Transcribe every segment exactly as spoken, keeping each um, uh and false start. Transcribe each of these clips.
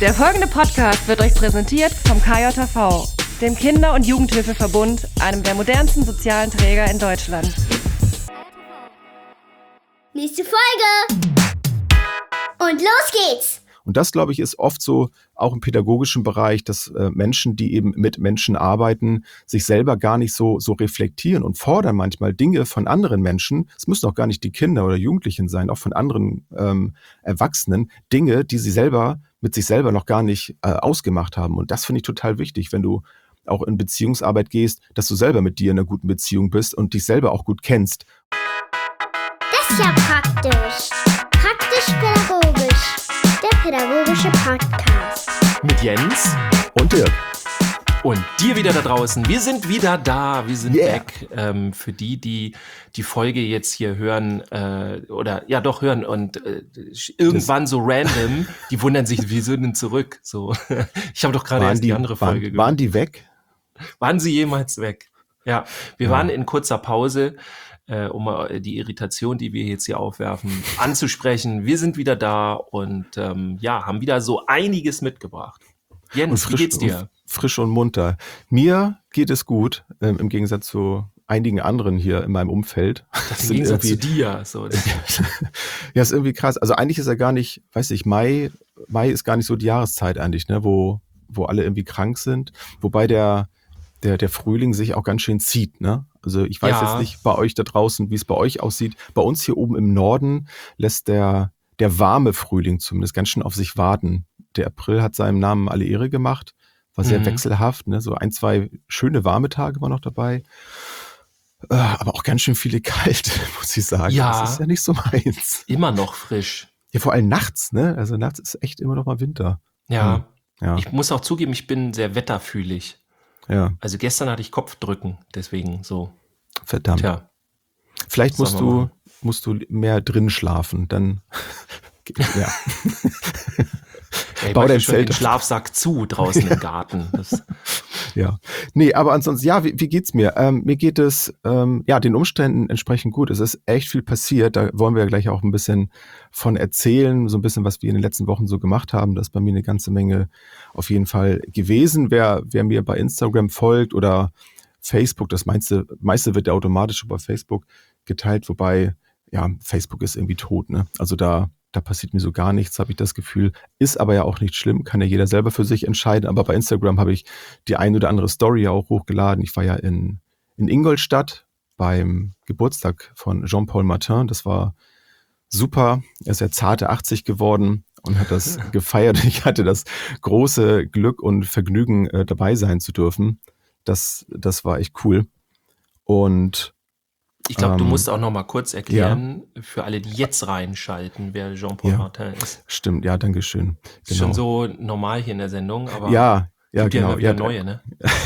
Der folgende Podcast wird euch präsentiert vom K J V, dem Kinder- und Jugendhilfeverbund, einem der modernsten sozialen Träger in Deutschland. Nächste Folge! Und los geht's! Und das, glaube ich, ist oft so, auch im pädagogischen Bereich, dass äh, Menschen, die eben mit Menschen arbeiten, sich selber gar nicht so, so reflektieren und fordern manchmal Dinge von anderen Menschen. Es müssen auch gar nicht die Kinder oder Jugendlichen sein, auch von anderen ähm, Erwachsenen, Dinge, die sie selber mit sich selber noch gar nicht äh, ausgemacht haben. Und das finde ich total wichtig, wenn du auch in Beziehungsarbeit gehst, dass du selber mit dir in einer guten Beziehung bist und dich selber auch gut kennst. Das ist ja praktisch. Praktisch-pädagogisch. Der pädagogische Podcast. Mit Jens Und Dirk. und dir wieder da draußen. Wir sind wieder da, wir sind Yeah. back. Ähm, für die, die die Folge jetzt hier hören, äh, oder ja doch hören und äh, irgendwann so random, die wundern sich, wir sind denn zurück. So, ich habe doch gerade erst die, andere waren, Folge waren die weg? Waren sie jemals weg? Ja, wir Ja. waren in kurzer Pause, äh, um mal die Irritation, die wir jetzt hier aufwerfen, anzusprechen. Wir sind wieder da und ähm, ja, haben wieder so einiges mitgebracht. Jens, wie geht's dir? Und frisch und munter. Mir geht es gut, ähm, im Gegensatz zu einigen anderen hier in meinem Umfeld. Das sind Im Gegensatz zu irgendwie- dir. So, das, Ja, ist irgendwie krass. Also eigentlich ist er gar nicht, weiß ich, Mai, Mai ist gar nicht so die Jahreszeit eigentlich, ne, wo, wo alle irgendwie krank sind. Wobei der, der, der Frühling sich auch ganz schön zieht, ne? Also ich weiß Ja. jetzt nicht bei euch da draußen, wie es bei euch aussieht. Bei uns hier oben im Norden lässt der, der warme Frühling zumindest ganz schön auf sich warten. Der April hat seinem Namen alle Ehre gemacht. War sehr Mhm. wechselhaft, ne? So ein, zwei schöne warme Tage waren noch dabei. Äh, aber auch ganz schön viele kalte, muss ich sagen. Ja. Das ist ja nicht so meins. immer noch frisch. Ja, vor allem nachts, ne? Also nachts ist echt immer noch mal Winter. Ja. Hm. Ja, Ich muss auch zugeben, ich bin sehr wetterfühlig. ja, Also gestern hatte ich Kopfdrücken, deswegen so. verdammt. Tja. Vielleicht was musst soll man du, machen? musst du mehr drin schlafen, dann ja. Ja, ich Bau mache dein schon Zelt den auf. Schlafsack zu draußen im Garten. Das, Ja. Nee, aber ansonsten, ja, wie, wie geht's mir? Ähm, mir geht es, ähm, ja, den Umständen entsprechend gut. Es ist echt viel passiert. Da wollen wir ja gleich auch ein bisschen von erzählen, so ein bisschen, was wir in den letzten Wochen so gemacht haben. Das ist bei mir eine ganze Menge auf jeden Fall gewesen. Wer, wer mir bei Instagram folgt oder Facebook, das meiste, meiste wird ja automatisch über Facebook geteilt, wobei, ja, Facebook ist irgendwie tot, ne? Also da, da passiert mir so gar nichts, habe ich das Gefühl. Ist aber ja auch nicht schlimm, kann ja jeder selber für sich entscheiden. Aber bei Instagram habe ich die ein oder andere Story ja auch hochgeladen. Ich war ja in, in Ingolstadt beim Geburtstag von Jean-Paul Martin. Das war super. Er ist ja zarte achtzig geworden und hat das gefeiert. Ich hatte das große Glück und Vergnügen, äh, dabei sein zu dürfen. Das, das war echt cool. Und ich glaube, du Ähm, musst auch noch mal kurz erklären, für alle, die jetzt reinschalten, wer Jean-Paul Ja. Martin ist. stimmt, ja, Dankeschön. Ist schon so normal hier in der Sendung, aber Ja, ja, gibt ja genau. immer wieder Ja, neue, ne?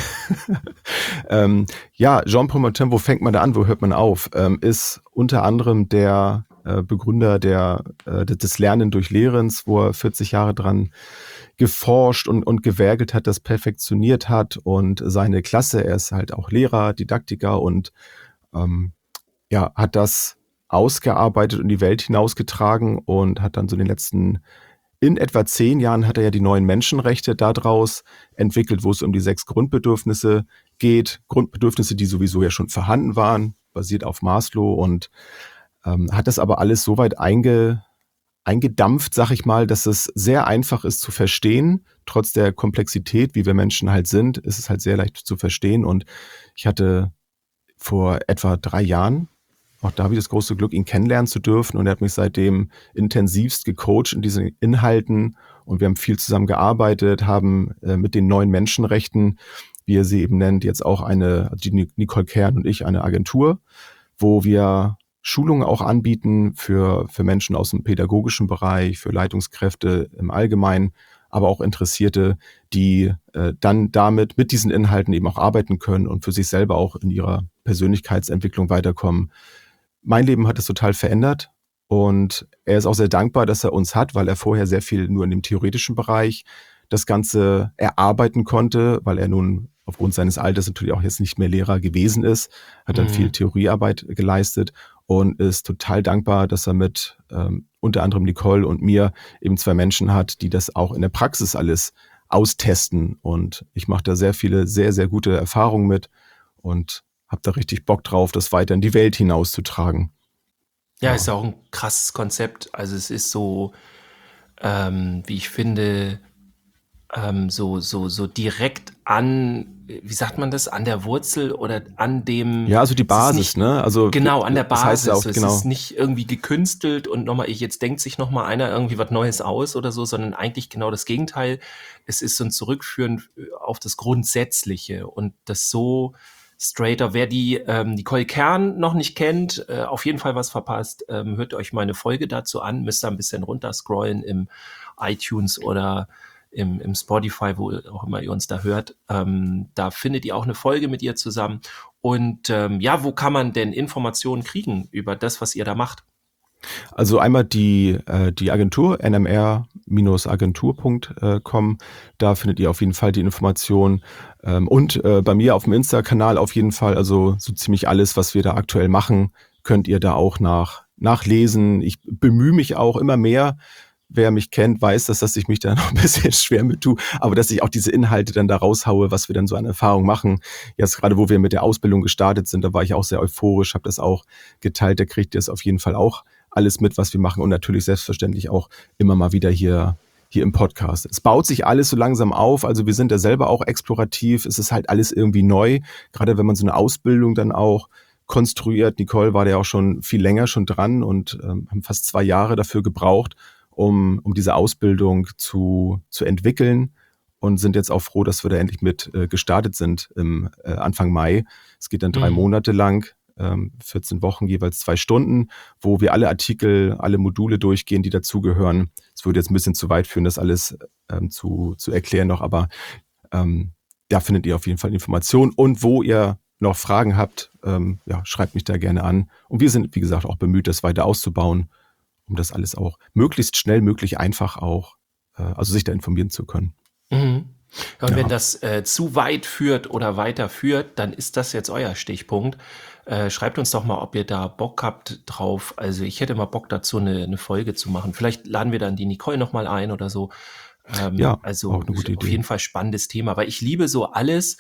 ähm, ja, Jean-Paul Martin, wo fängt man da an, wo hört man auf? Ähm, ist unter anderem der äh, Begründer der, äh, des Lernen durch Lehrens, wo er vierzig Jahre dran geforscht und, und gewerkelt hat, das perfektioniert hat und seine Klasse, er ist halt auch Lehrer, Didaktiker und ähm, ja, hat das ausgearbeitet und in die Welt hinausgetragen und hat dann so in den letzten, in etwa zehn Jahren hat er ja die neuen Menschenrechte daraus entwickelt, wo es um die sechs Grundbedürfnisse geht. Grundbedürfnisse, die sowieso ja schon vorhanden waren, basiert auf Maslow und ähm, hat das aber alles so weit einge, eingedampft, sag ich mal, dass es sehr einfach ist zu verstehen. Trotz der Komplexität, wie wir Menschen halt sind, ist es halt sehr leicht zu verstehen. Und ich hatte vor etwa drei Jahren auch da habe ich das große Glück, ihn kennenlernen zu dürfen und er hat mich seitdem intensivst gecoacht in diesen Inhalten und wir haben viel zusammen gearbeitet, haben äh, mit den neuen Menschenrechten, wie er sie eben nennt, jetzt auch eine, die Nicole Kern und ich, eine Agentur, wo wir Schulungen auch anbieten für, für Menschen aus dem pädagogischen Bereich, für Leitungskräfte im Allgemeinen, aber auch Interessierte, die äh, dann damit mit diesen Inhalten eben auch arbeiten können und für sich selber auch in ihrer Persönlichkeitsentwicklung weiterkommen. Mein Leben hat es total verändert und er ist auch sehr dankbar, dass er uns hat, weil er vorher sehr viel nur in dem theoretischen Bereich das Ganze erarbeiten konnte, weil er nun aufgrund seines Alters natürlich auch jetzt nicht mehr Lehrer gewesen ist, hat dann Mhm. viel Theoriearbeit geleistet und ist total dankbar, dass er mit ähm, unter anderem Nicole und mir eben zwei Menschen hat, die das auch in der Praxis alles austesten. Und ich mache da sehr viele, sehr, sehr gute Erfahrungen mit und habe da richtig Bock drauf, das weiter in die Welt hinauszutragen. Ja, ja, ist ja auch ein krasses Konzept. Also es ist so, ähm, wie ich finde, ähm, so, so, so direkt an, wie sagt man das, an der Wurzel oder an dem... Ja, also die Basis, nicht, ne? Also genau, an der das Basis. heißt ja auch, es genau. ist nicht irgendwie gekünstelt und nochmal, ich jetzt denkt sich nochmal einer irgendwie was Neues aus oder so, sondern eigentlich genau das Gegenteil. Es ist so ein Zurückführen auf das Grundsätzliche und das so straighter. Wer die ähm, Nicole Kern noch nicht kennt, äh, auf jeden Fall was verpasst, ähm, hört euch meine Folge dazu an, müsst ihr ein bisschen runterscrollen im iTunes oder im, im Spotify, wo auch immer ihr uns da hört. Ähm, da findet ihr auch eine Folge mit ihr zusammen. Und ähm, ja, wo kann man denn Informationen kriegen über das, was ihr da macht? Also einmal die, äh, die Agentur, n m r Bindestrich agentur punkt com, da findet ihr auf jeden Fall die Informationen. Ähm, und äh, bei mir auf dem Insta-Kanal auf jeden Fall, also so ziemlich alles, was wir da aktuell machen, könnt ihr da auch nach, nachlesen. Ich bemühe mich auch immer mehr. Wer mich kennt, weiß, dass, dass ich mich da noch ein bisschen schwer mit tue, aber dass ich auch diese Inhalte dann da raushaue, was wir dann so an Erfahrung machen. Jetzt gerade, wo wir mit der Ausbildung gestartet sind, da war ich auch sehr euphorisch, habe das auch geteilt, da kriegt ihr es auf jeden Fall auch alles mit, was wir machen und natürlich selbstverständlich auch immer mal wieder hier, hier im Podcast. Es baut sich alles so langsam auf, also wir sind ja selber auch explorativ, es ist halt alles irgendwie neu, gerade wenn man so eine Ausbildung dann auch konstruiert. Nicole war da ja auch schon viel länger schon dran und ähm, haben fast zwei Jahre dafür gebraucht, um, um diese Ausbildung zu, zu entwickeln und sind jetzt auch froh, dass wir da endlich mit äh, gestartet sind im äh, Anfang Mai. Es geht dann drei mhm. Monate lang, ähm, vierzehn Wochen, jeweils zwei Stunden, wo wir alle Artikel, alle Module durchgehen, die dazugehören. Es würde jetzt ein bisschen zu weit führen, das alles ähm, zu, zu erklären noch, aber ähm, da findet ihr auf jeden Fall Informationen und wo ihr noch Fragen habt, ähm, ja, schreibt mich da gerne an. Und wir sind, wie gesagt, auch bemüht, das weiter auszubauen, um das alles auch möglichst schnell, möglich einfach auch, äh, also sich da informieren zu können. Mhm. Und Ja. wenn das äh, zu weit führt oder weiter führt, dann ist das jetzt euer Stichpunkt. Äh, schreibt uns doch mal, ob ihr da Bock habt drauf. Also ich hätte mal Bock dazu, eine, eine Folge zu machen. Vielleicht laden wir dann die Nicole noch mal ein oder so. Ähm, Ja, also auch eine gute auf Idee. jeden Fall spannendes Thema, weil ich liebe so alles,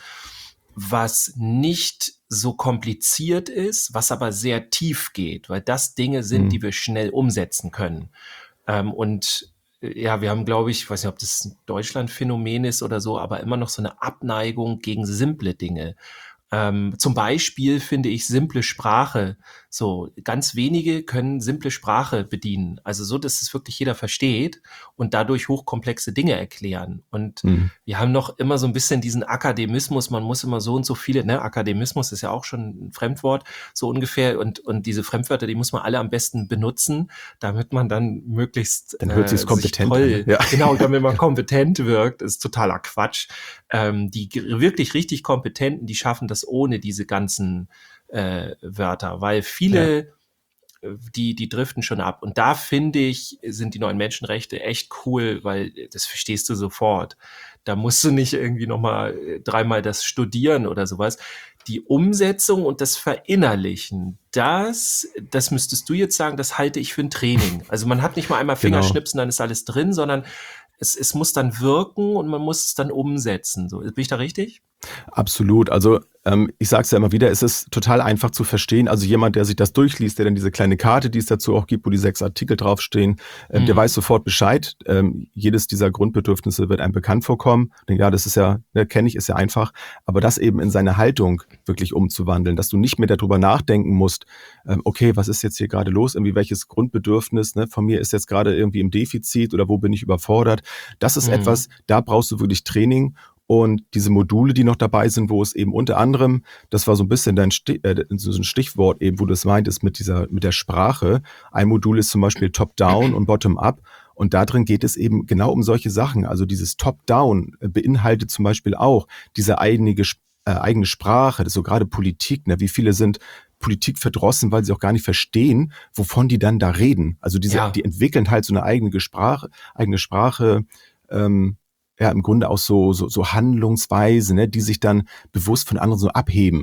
was nicht so kompliziert ist, was aber sehr tief geht, weil das Dinge sind, Mhm. die wir schnell umsetzen können. Ähm, und äh, ja, wir haben, glaube ich, ich weiß nicht, ob das ein Deutschland-Phänomen ist oder so, aber immer noch so eine Abneigung gegen simple Dinge. Ähm, zum Beispiel finde ich simple Sprache, so ganz wenige können simple Sprache bedienen, also so, dass es wirklich jeder versteht und dadurch hochkomplexe Dinge erklären. Und Mhm. wir haben noch immer so ein bisschen diesen Akademismus, man muss immer so und so viele, ne, Akademismus ist ja auch schon ein Fremdwort, so ungefähr, und, und diese Fremdwörter, die muss man alle am besten benutzen, damit man dann möglichst Dann hört sich's sich kompetent toll, an, ja. genau, damit man kompetent wirkt, ist totaler Quatsch. Ähm, die g- wirklich richtig Kompetenten, die schaffen das ohne diese ganzen äh, Wörter, weil viele, äh, die, die driften schon ab. Und da finde ich, sind die neuen Menschenrechte echt cool, weil das verstehst du sofort. Da musst du nicht irgendwie nochmal dreimal das studieren oder sowas. Die Umsetzung und das Verinnerlichen, das, das müsstest du jetzt sagen, das halte ich für ein Training. Also man hat nicht mal einmal Genau. Fingerschnipsen, dann ist alles drin, sondern es, es muss dann wirken und man muss es dann umsetzen. So, bin ich da richtig? Absolut. Also ähm, ich sage es ja immer wieder, es ist total einfach zu verstehen. Also jemand, der sich das durchliest, der dann diese kleine Karte, die es dazu auch gibt, wo die sechs Artikel draufstehen, ähm, Mhm. der weiß sofort Bescheid. Ähm, jedes dieser Grundbedürfnisse wird einem bekannt vorkommen. Denke, ja, das ist ja, ne, kenne ich, ist ja einfach. Aber das eben in seine Haltung wirklich umzuwandeln, dass du nicht mehr darüber nachdenken musst, ähm, okay, was ist jetzt hier gerade los? Irgendwie welches Grundbedürfnis, ne, von mir ist jetzt gerade irgendwie im Defizit oder wo bin ich überfordert? Das ist Mhm. etwas, da brauchst du wirklich Training. Und diese Module, die noch dabei sind, wo es eben unter anderem, das war so ein bisschen dein Stich, äh, so ein Stichwort eben, wo du es meintest mit dieser, mit der Sprache. Ein Modul ist zum Beispiel Top-Down und Bottom-Up. Und da drin geht es eben genau um solche Sachen. Also dieses Top-Down beinhaltet zum Beispiel auch diese eigene, äh, eigene Sprache, das ist so gerade Politik, ne? Wie viele sind Politik verdrossen, weil sie auch gar nicht verstehen, wovon die dann da reden. Also diese, Ja. die entwickeln halt so eine eigene Sprache, eigene Sprache, ähm, ja, im Grunde auch so, so, so Handlungsweise, ne, die sich dann bewusst von anderen so abheben.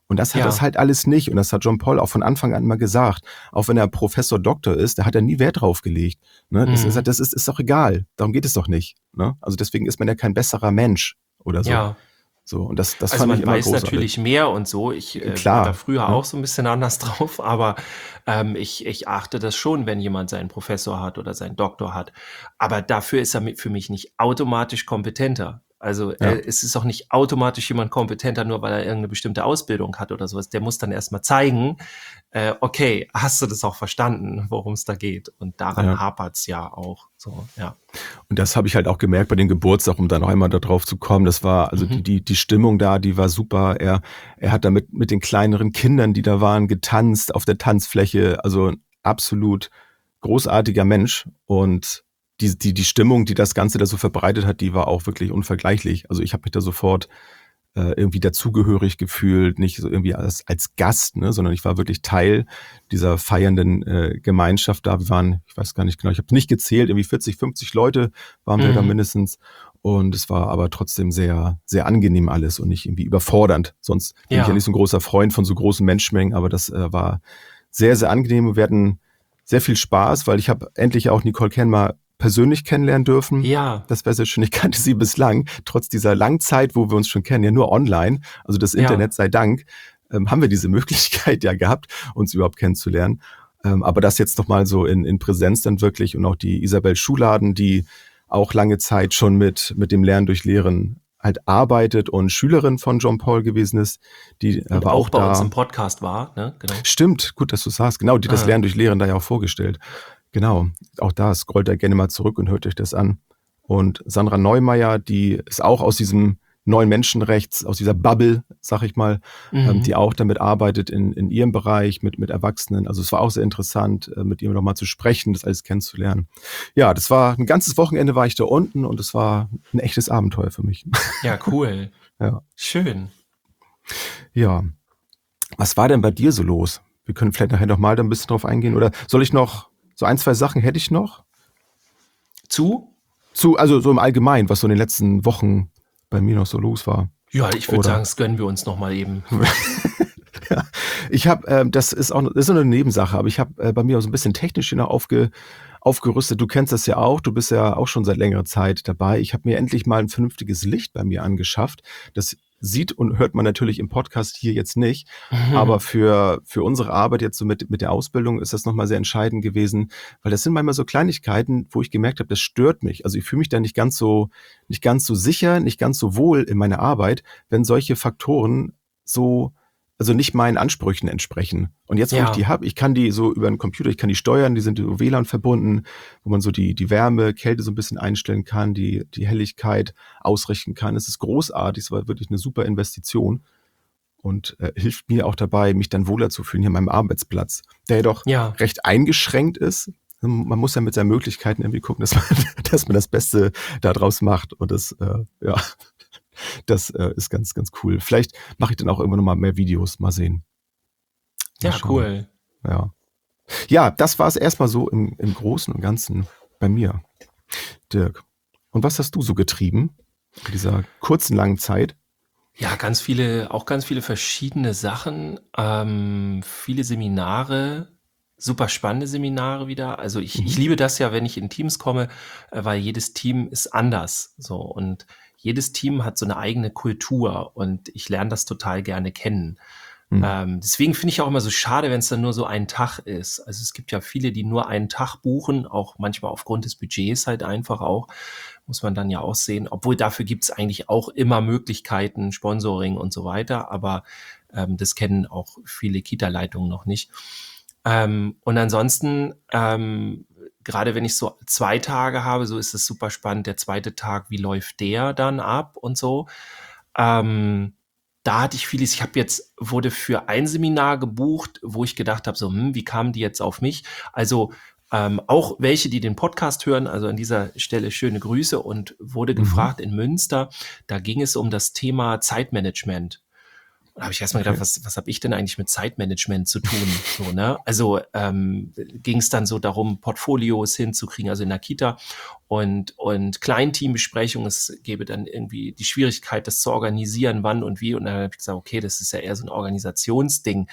Und das hat Ja. das halt alles nicht. Und das hat John Paul auch von Anfang an immer gesagt. Auch wenn er Professor Doktor ist, da hat er nie Wert drauf gelegt. Ne? Das, Mhm. ist, das ist, ist doch egal. Darum geht es doch nicht. Ne? Also deswegen ist man ja kein besserer Mensch oder so. Ja. So, und das, das Also fand man ich immer weiß großartig. natürlich mehr und so. Ich äh, Klar, war da früher ja. auch so ein bisschen anders drauf, aber ähm, ich, ich achte das schon, wenn jemand seinen Professor hat oder seinen Doktor hat. Aber dafür ist er mi- für mich nicht automatisch kompetenter. Also Ja. äh, es ist auch nicht automatisch jemand kompetenter, nur weil er irgendeine bestimmte Ausbildung hat oder sowas. Der muss dann erstmal zeigen, äh, okay, hast du das auch verstanden, worum es da geht? Und daran Ja. hapert's ja auch. So, ja. Und das habe ich halt auch gemerkt bei dem Geburtstag, um da noch einmal darauf zu kommen. Das war, also Mhm. die, die, die Stimmung da, die war super. Er, er hat da mit, mit den kleineren Kindern, die da waren, getanzt auf der Tanzfläche. Also ein absolut großartiger Mensch. Und die, die, die Stimmung, die das Ganze da so verbreitet hat, die war auch wirklich unvergleichlich. Also ich habe mich da sofort äh, irgendwie dazugehörig gefühlt, nicht so irgendwie als, als Gast, ne, sondern ich war wirklich Teil dieser feiernden äh, Gemeinschaft da. Wir waren, ich weiß gar nicht genau, ich habe nicht gezählt, irgendwie vierzig, fünfzig Leute waren wir Mhm. da mindestens. Und es war aber trotzdem sehr, sehr angenehm alles und nicht irgendwie überfordernd. Sonst bin Ja. ich ja nicht so ein großer Freund von so großen Menschenmengen, aber das äh, war sehr, sehr angenehm. Wir hatten sehr viel Spaß, weil ich habe endlich auch Nicole Kenmer persönlich kennenlernen dürfen. Ja. Das wäre sehr schön. Ich kannte sie bislang, trotz dieser langen Zeit, wo wir uns schon kennen, ja nur online. Also das Ja. Internet sei Dank, ähm, haben wir diese Möglichkeit ja gehabt, uns überhaupt kennenzulernen. Ähm, aber das jetzt nochmal so in, in Präsenz dann wirklich und auch die Isabel Schuladen, die auch lange Zeit schon mit, mit dem Lernen durch Lehren halt arbeitet und Schülerin von John Paul gewesen ist, die äh, Und war auch auch bei da. uns im Podcast war, ne? Genau. Stimmt, gut, dass du sagst. Genau, die das Ah. Lernen durch Lehren da ja auch vorgestellt. Genau, auch da scrollt er gerne mal zurück und hört euch das an. Und Sandra Neumeier, die ist auch aus diesem neuen Menschenrechts, aus dieser Bubble, sag ich mal, Mhm. ähm, die auch damit arbeitet in, in ihrem Bereich mit, mit Erwachsenen. Also es war auch sehr interessant, äh, mit ihr nochmal zu sprechen, das alles kennenzulernen. Ja, das war ein ganzes Wochenende war ich da unten und es war ein echtes Abenteuer für mich. Ja, cool. Ja. Schön. Ja. Was war denn bei dir so los? Wir können vielleicht nachher noch mal da ein bisschen drauf eingehen. Oder soll ich noch, so ein, zwei Sachen hätte ich noch? Zu? Zu, also so im Allgemeinen, was so in den letzten Wochen bei mir noch so los war. Ja, ich würde Oder- sagen, das gönnen wir uns noch mal eben. Ja, ich habe, ähm, das ist auch, das ist so eine Nebensache, aber ich habe äh, bei mir auch so ein bisschen technisch hier noch aufge, aufgerüstet. Du kennst das ja auch, du bist ja auch schon seit längerer Zeit dabei. Ich habe mir endlich mal ein vernünftiges Licht bei mir angeschafft. Das sieht und hört man natürlich im Podcast hier jetzt nicht, Mhm. aber für, für unsere Arbeit jetzt so mit, mit der Ausbildung ist das nochmal sehr entscheidend gewesen, weil das sind manchmal so Kleinigkeiten, wo ich gemerkt habe, das stört mich. Also ich fühle mich da nicht ganz so, nicht ganz so sicher, nicht ganz so wohl in meiner Arbeit, wenn solche Faktoren so, also nicht meinen Ansprüchen entsprechen. Und jetzt, wo Ja. ich die habe, ich kann die so über den Computer, ich kann die steuern, die sind über W L A N verbunden, wo man so die, die Wärme, Kälte so ein bisschen einstellen kann, die, die Helligkeit ausrichten kann. Es ist großartig, es war wirklich eine super Investition und äh, hilft mir auch dabei, mich dann wohler zu fühlen hier an meinem Arbeitsplatz, der jedoch Ja. recht eingeschränkt ist. Man muss ja mit seinen Möglichkeiten irgendwie gucken, dass man, dass man das Beste daraus macht. Und das, äh, ja, das äh, ist ganz, ganz cool. Vielleicht mache ich dann auch irgendwann noch mal mehr Videos. Mal sehen. Mal Ja, schauen. cool. Ja, ja, das war es erstmal so im, im Großen und Ganzen bei mir. Dirk, und was hast du so getrieben in dieser kurzen, langen Zeit? Ja, ganz viele, auch ganz viele verschiedene Sachen, ähm, viele Seminare, super spannende Seminare wieder. Also ich, Mhm. ich liebe das ja, wenn ich in Teams komme, äh, weil jedes Team ist anders. So, und jedes Team hat so eine eigene Kultur und ich lerne das total gerne kennen. Mhm. Ähm, deswegen finde ich auch immer so schade, wenn es dann nur so ein Tag ist. Also es gibt ja viele, die nur einen Tag buchen, auch manchmal aufgrund des Budgets halt einfach auch, muss man dann ja auch sehen. Obwohl dafür gibt es eigentlich auch immer Möglichkeiten, Sponsoring und so weiter, aber ähm, das kennen auch viele Kita-Leitungen noch nicht. Ähm, und ansonsten, ähm, gerade wenn ich so zwei Tage habe, so ist es super spannend. Der zweite Tag, wie läuft der dann ab und so. Ähm, da hatte ich vieles. Ich habe jetzt, wurde für ein Seminar gebucht, wo ich gedacht habe, so, hm, wie kamen die jetzt auf mich? Also ähm, auch welche, die den Podcast hören, also an dieser Stelle schöne Grüße und wurde Mhm. gefragt in Münster, da ging es um das Thema Zeitmanagement. Und da habe ich erstmal gedacht, was, was habe ich denn eigentlich mit Zeitmanagement zu tun? So, ne? Also ähm, ging es dann so darum, Portfolios hinzukriegen, also in der Kita und, und Kleinteambesprechungen. Es gäbe dann irgendwie die Schwierigkeit, das zu organisieren, wann und wie. Und dann habe ich gesagt, okay, das ist ja eher so ein Organisationsding.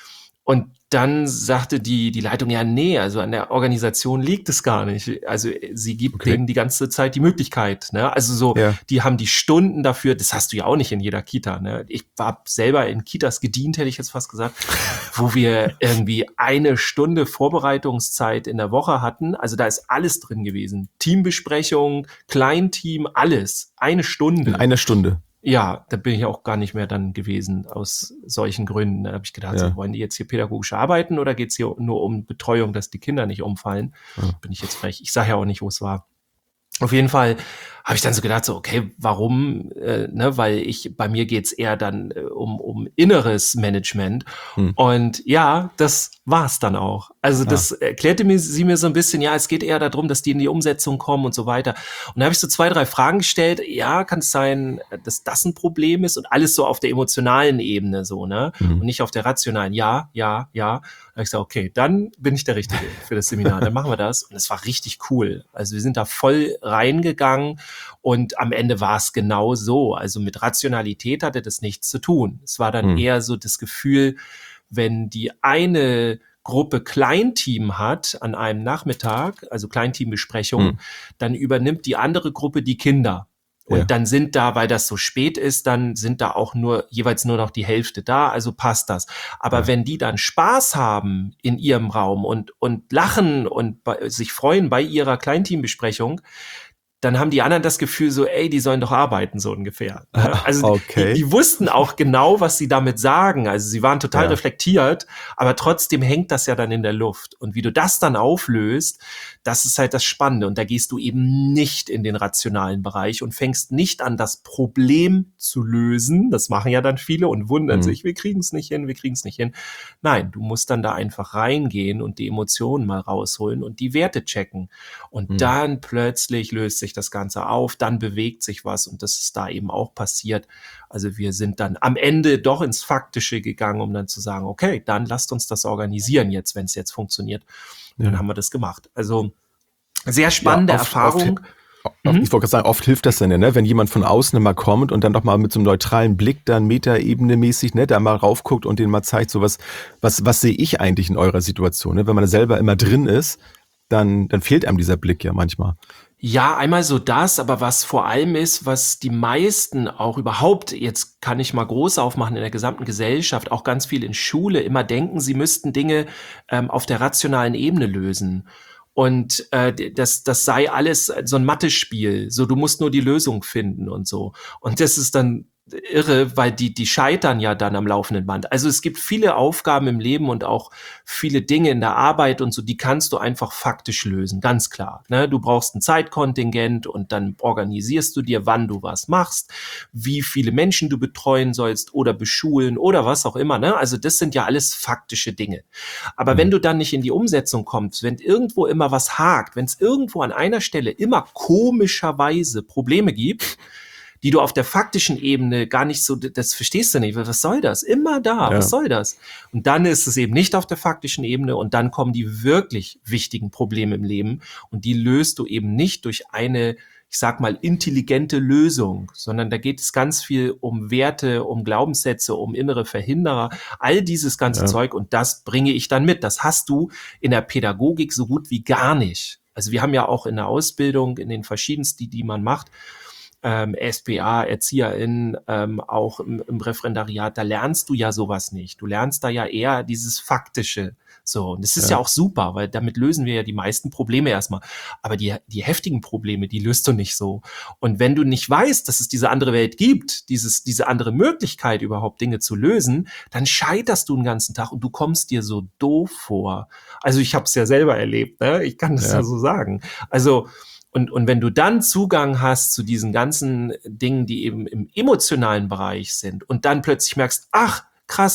Und dann sagte die, die Leitung, ja, nee, also an der Organisation liegt es gar nicht. Also sie gibt okay. denen die ganze Zeit die Möglichkeit, ne? Also so, ja. die haben die Stunden dafür, das hast du ja auch nicht in jeder Kita, ne? Ich war selber in Kitas gedient, hätte ich jetzt fast gesagt, wo wir irgendwie eine Stunde Vorbereitungszeit in der Woche hatten. Also da ist alles drin gewesen. Teambesprechung, Kleinteam, alles. Eine Stunde. In einer Stunde. Ja, da bin ich auch gar nicht mehr dann gewesen aus solchen Gründen. Da habe ich gedacht, ja. so, wollen die jetzt hier pädagogisch arbeiten oder geht's hier nur um Betreuung, dass die Kinder nicht umfallen? Ja. Bin ich jetzt frech. Ich sage ja auch nicht, wo es war. Auf jeden Fall habe ich dann so gedacht, so okay, warum? Äh, ne, weil ich bei mir geht's eher dann äh, um um inneres Management. Hm. Und ja, das war's dann auch. Also das ja. erklärte mir sie mir so ein bisschen, ja, es geht eher darum, dass die in die Umsetzung kommen und so weiter. Und da habe ich so zwei, drei Fragen gestellt. Ja, kann es sein, dass das ein Problem ist und alles so auf der emotionalen Ebene so, ne? Hm. Und nicht auf der rationalen. Ja, ja, ja. Da habe ich gesagt, okay, dann bin ich der Richtige für das Seminar. Dann machen wir das. Und es war richtig cool. Also wir sind da voll reingegangen. Und am Ende war es genau so. Also mit Rationalität hatte das nichts zu tun. Es war dann hm. eher so das Gefühl, wenn die eine Gruppe Kleinteam hat an einem Nachmittag, also Kleinteambesprechung, hm. dann übernimmt die andere Gruppe die Kinder. Und ja. dann sind da, weil das so spät ist, dann sind da auch nur jeweils nur noch die Hälfte da, also passt das. Aber ja. wenn die dann Spaß haben in ihrem Raum und und lachen und bei, sich freuen bei ihrer Kleinteambesprechung, dann haben die anderen das Gefühl so, ey, die sollen doch arbeiten, so ungefähr. Also okay. die, die wussten auch genau, was sie damit sagen. Also sie waren total ja. reflektiert, aber trotzdem hängt das ja dann in der Luft. Und wie du das dann auflöst, das ist halt das Spannende. Und da gehst du eben nicht in den rationalen Bereich und fängst nicht an, das Problem zu lösen. Das machen ja dann viele und wundern mhm. sich, wir kriegen es nicht hin, wir kriegen es nicht hin. Nein, du musst dann da einfach reingehen und die Emotionen mal rausholen und die Werte checken. Und mhm. dann plötzlich löst sich das Ganze auf, dann bewegt sich was und das ist da eben auch passiert. Also wir sind dann am Ende doch ins Faktische gegangen, um dann zu sagen, okay, dann lasst uns das organisieren jetzt, wenn es jetzt funktioniert. Und ja. dann haben wir das gemacht. Also sehr spannende ja, oft, Erfahrung. Oft, oft, ich wollte gerade sagen, oft hilft das dann ja, ne? Wenn jemand von außen mal kommt und dann doch mal mit so einem neutralen Blick dann Metaebene mäßig, ne, da mal raufguckt und denen mal zeigt, so was, was, was sehe ich eigentlich in eurer Situation, ne? Wenn man selber immer drin ist, dann, dann fehlt einem dieser Blick ja manchmal. Ja, einmal so das, aber was vor allem ist, was die meisten auch überhaupt, jetzt kann ich mal groß aufmachen in der gesamten Gesellschaft, auch ganz viel in Schule, immer denken, sie müssten Dinge ähm, auf der rationalen Ebene lösen. Und äh, das, das sei alles so ein Mathe-Spiel, so du musst nur die Lösung finden und so. Und das ist dann irre, weil die die scheitern ja dann am laufenden Band. Also es gibt viele Aufgaben im Leben und auch viele Dinge in der Arbeit und so, die kannst du einfach faktisch lösen, ganz klar. Ne? Du brauchst ein Zeitkontingent und dann organisierst du dir, wann du was machst, wie viele Menschen du betreuen sollst oder beschulen oder was auch immer. Ne? Also das sind ja alles faktische Dinge. Aber mhm. wenn du dann nicht in die Umsetzung kommst, wenn irgendwo immer was hakt, wenn es irgendwo an einer Stelle immer komischerweise Probleme gibt, die du auf der faktischen Ebene gar nicht so, das verstehst du nicht, was soll das? Immer da, ja. was soll das? Und dann ist es eben nicht auf der faktischen Ebene und dann kommen die wirklich wichtigen Probleme im Leben und die löst du eben nicht durch eine, ich sag mal, intelligente Lösung, sondern da geht es ganz viel um Werte, um Glaubenssätze, um innere Verhinderer, all dieses ganze ja. Zeug und das bringe ich dann mit. Das hast du in der Pädagogik so gut wie gar nicht. Also wir haben ja auch in der Ausbildung, in den verschiedensten, die, die man macht, Ähm, S P A, ErzieherInnen, ähm, auch im, im Referendariat, da lernst du ja sowas nicht. Du lernst da ja eher dieses Faktische. So, und das ist ja. ja auch super, weil damit lösen wir ja die meisten Probleme erstmal. Aber die, die heftigen Probleme, die löst du nicht so. Und wenn du nicht weißt, dass es diese andere Welt gibt, dieses, diese andere Möglichkeit überhaupt Dinge zu lösen, dann scheiterst du den ganzen Tag und du kommst dir so doof vor. Also ich habe es ja selber erlebt, ne? Ich kann das ja, ja so sagen. Also Und, und wenn du dann Zugang hast zu diesen ganzen Dingen, die eben im emotionalen Bereich sind und dann plötzlich merkst, ach, krass,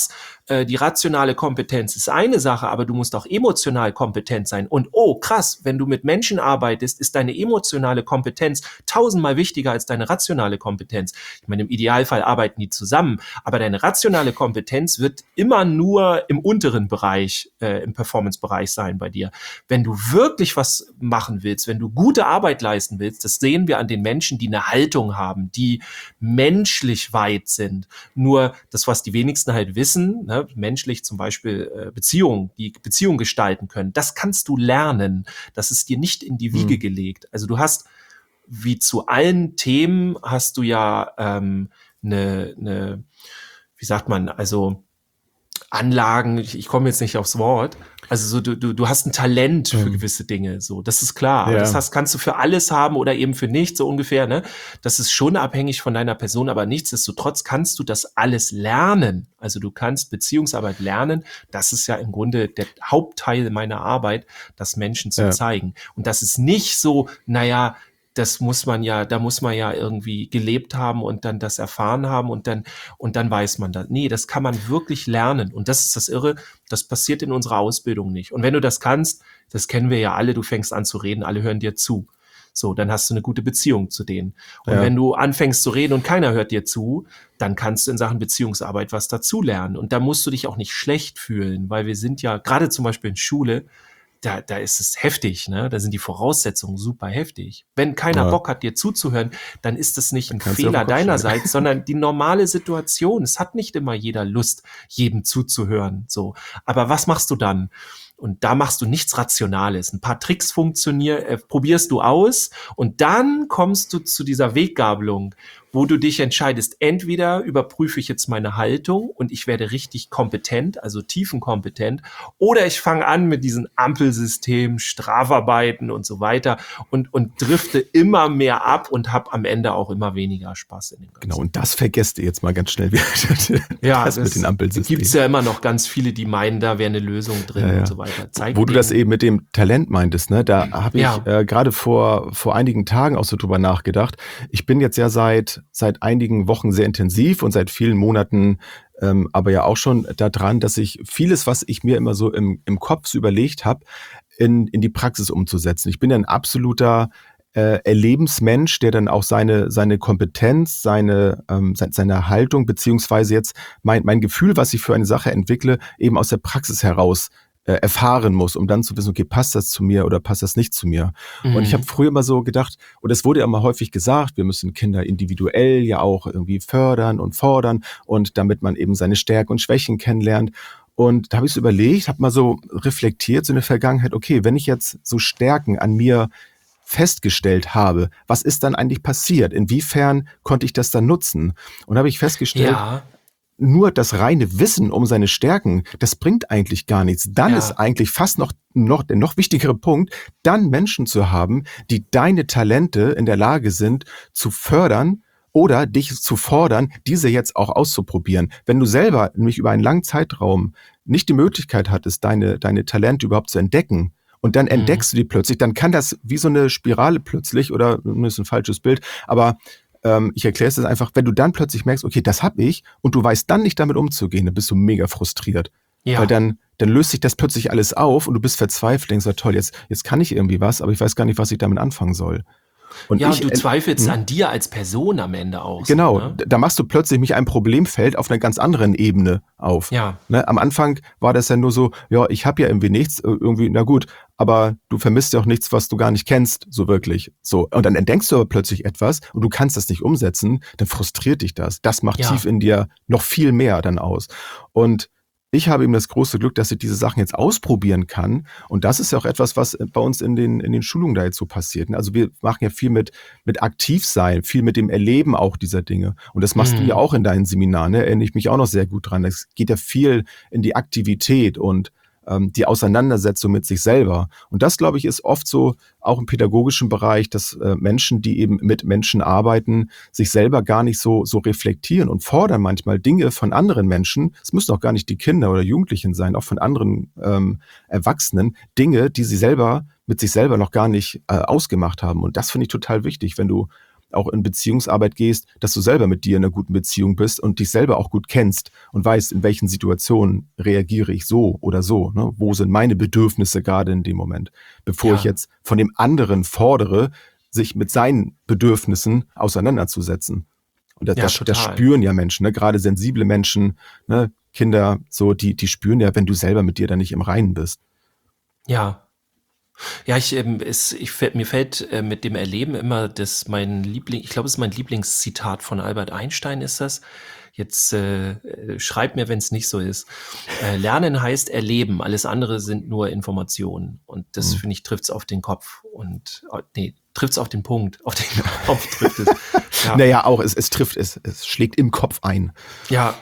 äh, die rationale Kompetenz ist eine Sache, aber du musst auch emotional kompetent sein. Und oh, krass, wenn du mit Menschen arbeitest, ist deine emotionale Kompetenz tausendmal wichtiger als deine rationale Kompetenz. Ich meine, im Idealfall arbeiten die zusammen, aber deine rationale Kompetenz wird immer nur im unteren Bereich, äh, im Performance-Bereich sein bei dir. Wenn du wirklich was machen willst, wenn du gute Arbeit leisten willst, das sehen wir an den Menschen, die eine Haltung haben, die menschlich weit sind. Nur das, was die wenigsten halt wissen, ne, menschlich zum Beispiel äh, Beziehungen, die Beziehungen gestalten können, das kannst du lernen. Das ist dir nicht in die Wiege mhm. gelegt. Also du hast, wie zu allen Themen, hast du ja ähm, eine, eine, wie sagt man, also Anlagen, ich, ich komme jetzt nicht aufs Wort, also so du du du hast ein Talent für mhm. gewisse Dinge, so, das ist klar, aber ja. das hast, kannst du für alles haben oder eben für nichts, so ungefähr, ne? Das ist schon abhängig von deiner Person, aber nichtsdestotrotz kannst du das alles lernen, also du kannst Beziehungsarbeit lernen, das ist ja im Grunde der Hauptteil meiner Arbeit, das Menschen zu ja. zeigen, und das ist nicht so, naja, das muss man ja, da muss man ja irgendwie gelebt haben und dann das erfahren haben und dann, und dann weiß man das. Nee, das kann man wirklich lernen. Und das ist das Irre, das passiert in unserer Ausbildung nicht. Und wenn du das kannst, das kennen wir ja alle, du fängst an zu reden, alle hören dir zu. So, dann hast du eine gute Beziehung zu denen. Und ja. wenn du anfängst zu reden und keiner hört dir zu, dann kannst du in Sachen Beziehungsarbeit was dazulernen. Und da musst du dich auch nicht schlecht fühlen, weil wir sind ja, gerade zum Beispiel in Schule, Da, da ist es heftig, ne? Da sind die Voraussetzungen super heftig. Wenn keiner ja. Bock hat, dir zuzuhören, dann ist das nicht ein Fehler deinerseits, sondern die normale Situation. Es hat nicht immer jeder Lust, jedem zuzuhören, so. Aber was machst du dann? Und da machst du nichts Rationales. Ein paar Tricks funktionieren, äh, probierst du aus und dann kommst du zu dieser Weggabelung, wo du dich entscheidest, entweder überprüfe ich jetzt meine Haltung und ich werde richtig kompetent, also tiefenkompetent, oder ich fange an mit diesen Ampelsystemen, Strafarbeiten und so weiter und und drifte immer mehr ab und habe am Ende auch immer weniger Spaß in dem Ganzen. Genau, und das vergesst ihr jetzt mal ganz schnell wieder. Ja, das, das mit den Ampelsystemen. Gibt's ja immer noch ganz viele, die meinen, da wäre eine Lösung drin ja, ja. und so weiter. Zeig Wo du das eben mit dem Talent meintest, ne, da habe ich ja. äh, gerade vor vor einigen Tagen auch so drüber nachgedacht. Ich bin jetzt ja seit seit einigen Wochen sehr intensiv und seit vielen Monaten ähm, aber ja auch schon daran, dass ich vieles, was ich mir immer so im, im Kopf so überlegt habe, in, in die Praxis umzusetzen. Ich bin ja ein absoluter äh, Erlebensmensch, der dann auch seine seine Kompetenz, seine ähm, seine Haltung beziehungsweise jetzt mein mein Gefühl, was ich für eine Sache entwickle, eben aus der Praxis heraus äh, erfahren muss, um dann zu wissen, okay, passt das zu mir oder passt das nicht zu mir? Mhm. Und ich habe früher immer so gedacht, und es wurde ja immer häufig gesagt, wir müssen Kinder individuell ja auch irgendwie fördern und fordern und damit man eben seine Stärken und Schwächen kennenlernt. Und da habe ich so überlegt, habe mal so reflektiert so in der Vergangenheit, okay, wenn ich jetzt so Stärken an mir festgestellt habe, was ist dann eigentlich passiert? Inwiefern konnte ich das dann nutzen? Und da habe ich festgestellt, ja. nur das reine Wissen um seine Stärken, das bringt eigentlich gar nichts. Dann ja. ist eigentlich fast noch, noch der noch wichtigere Punkt, dann Menschen zu haben, die deine Talente in der Lage sind zu fördern oder dich zu fordern, diese jetzt auch auszuprobieren. Wenn du selber nämlich über einen langen Zeitraum nicht die Möglichkeit hattest, deine, deine Talente überhaupt zu entdecken, und dann entdeckst mhm. du die plötzlich, dann kann das wie so eine Spirale plötzlich, oder das ist ein falsches Bild, aber ähm, ich erkläre es jetzt einfach, wenn du dann plötzlich merkst, okay, das hab ich, und du weißt dann nicht damit umzugehen, dann bist du mega frustriert. Ja. Weil dann, dann löst sich das plötzlich alles auf und du bist verzweifelt, denkst, toll, jetzt, jetzt kann ich irgendwie was, aber ich weiß gar nicht, was ich damit anfangen soll. Und ja, ich, und du zweifelst hm? an dir als Person am Ende auch. Genau, ne? Da machst du plötzlich mich ein Problemfeld auf einer ganz anderen Ebene auf. Ja. Ne? Am Anfang war das ja nur so, ja, ich habe ja irgendwie nichts, irgendwie, na gut, aber du vermisst ja auch nichts, was du gar nicht kennst, so wirklich. So, und dann entdeckst du aber plötzlich etwas und du kannst das nicht umsetzen, dann frustriert dich das. Das macht ja. tief in dir noch viel mehr dann aus. Und ich habe eben das große Glück, dass ich diese Sachen jetzt ausprobieren kann. Und das ist ja auch etwas, was bei uns in den, in den Schulungen da jetzt so passiert. Also wir machen ja viel mit, mit Aktivsein, viel mit dem Erleben auch dieser Dinge. Und das machst mhm. du ja auch in deinen Seminaren, ne? Erinnere ich mich auch noch sehr gut dran. Es geht ja viel in die Aktivität und ähm, die Auseinandersetzung mit sich selber. Und das, glaube ich, ist oft so auch im pädagogischen Bereich, dass äh, Menschen, die eben mit Menschen arbeiten, sich selber gar nicht so so reflektieren und fordern manchmal Dinge von anderen Menschen. Es müssen auch gar nicht die Kinder oder Jugendlichen sein, auch von anderen ähm, Erwachsenen, Dinge, die sie selber mit sich selber noch gar nicht äh, ausgemacht haben. Und das finde ich total wichtig, wenn du auch in Beziehungsarbeit gehst, dass du selber mit dir in einer guten Beziehung bist und dich selber auch gut kennst und weißt, in welchen Situationen reagiere ich so oder so. Ne? Wo sind meine Bedürfnisse gerade in dem Moment? Bevor Ja. ich jetzt von dem anderen fordere, sich mit seinen Bedürfnissen auseinanderzusetzen. Und das, Ja, das, das total. spüren ja Menschen, ne? Gerade sensible Menschen, ne? Kinder, so die, die spüren ja, wenn du selber mit dir da nicht im Reinen bist. Ja. Ja, ich, ähm, es, ich, fällt- mir fällt äh, mit dem Erleben immer das mein Liebling, ich glaube, es ist mein Lieblingszitat von Albert Einstein, ist das. Jetzt äh, äh, schreib mir, wenn es nicht so ist. Äh, Lernen heißt erleben, alles andere sind nur Informationen. Und das, Mhm. finde ich, trifft es auf den Kopf. Und äh, nee, trifft es auf den Punkt. Auf den Kopf trifft es. Ja. Naja, auch, es, es trifft, es, es schlägt im Kopf ein. Ja.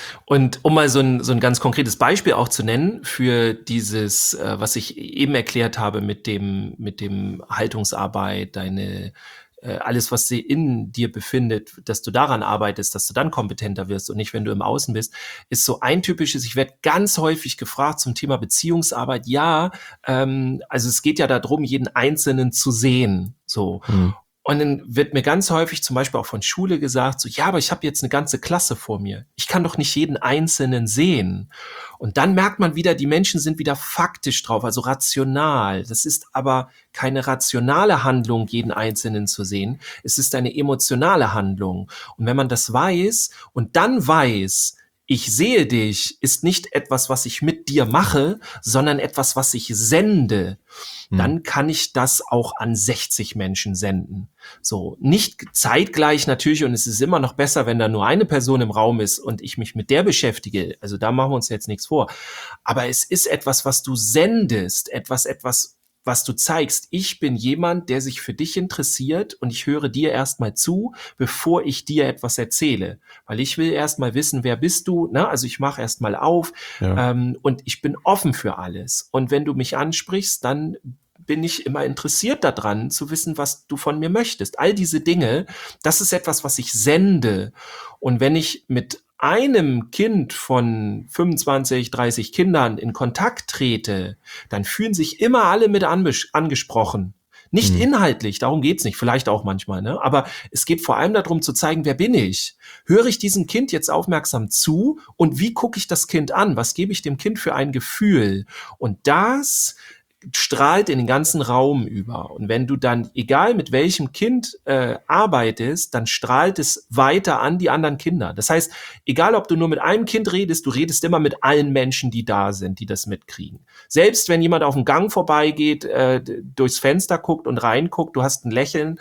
Und um mal so ein, so ein ganz konkretes Beispiel auch zu nennen für dieses, äh, was ich eben erklärt habe mit dem, mit dem Haltungsarbeit, deine, äh, alles, was sie in dir befindet, dass du daran arbeitest, dass du dann kompetenter wirst und nicht, wenn du im Außen bist, ist so ein typisches, ich werde ganz häufig gefragt zum Thema Beziehungsarbeit. Ja, ähm, also es geht ja darum, jeden Einzelnen zu sehen, so. Mhm. Und dann wird mir ganz häufig zum Beispiel auch von Schule gesagt, so, ja, aber ich habe jetzt eine ganze Klasse vor mir. Ich kann doch nicht jeden Einzelnen sehen. Und dann merkt man wieder, die Menschen sind wieder faktisch drauf, also rational. Das ist aber keine rationale Handlung, jeden Einzelnen zu sehen. Es ist eine emotionale Handlung. Und wenn man das weiß und dann weiß, ich sehe dich, ist nicht etwas, was ich mit dir mache, sondern etwas, was ich sende, dann kann ich das auch an sechzig Menschen senden. So, nicht zeitgleich natürlich, und es ist immer noch besser, wenn da nur eine Person im Raum ist und ich mich mit der beschäftige. Also da machen wir uns jetzt nichts vor. Aber es ist etwas, was du sendest, etwas, etwas, was du zeigst. Ich bin jemand, der sich für dich interessiert und ich höre dir erstmal zu, bevor ich dir etwas erzähle. Weil ich will erstmal wissen, wer bist du? Ne? Also ich mache erstmal auf Ja. ähm, und ich bin offen für alles. Und wenn du mich ansprichst, dann bin ich immer interessiert daran, zu wissen, was du von mir möchtest. All diese Dinge, das ist etwas, was ich sende. Und wenn ich mit einem Kind von fünfundzwanzig, dreißig Kindern in Kontakt trete, dann fühlen sich immer alle mit anbes- angesprochen. Nicht Mhm. inhaltlich, darum geht's nicht, vielleicht auch manchmal, ne? Aber es geht vor allem darum zu zeigen, wer bin ich? Höre ich diesem Kind jetzt aufmerksam zu und wie gucke ich das Kind an? Was gebe ich dem Kind für ein Gefühl? Und das strahlt in den ganzen Raum über. Und wenn du dann, egal mit welchem Kind äh, arbeitest, dann strahlt es weiter an die anderen Kinder. Das heißt, egal ob du nur mit einem Kind redest, du redest immer mit allen Menschen, die da sind, die das mitkriegen. Selbst wenn jemand auf dem Gang vorbeigeht, äh, durchs Fenster guckt und reinguckt, du hast ein Lächeln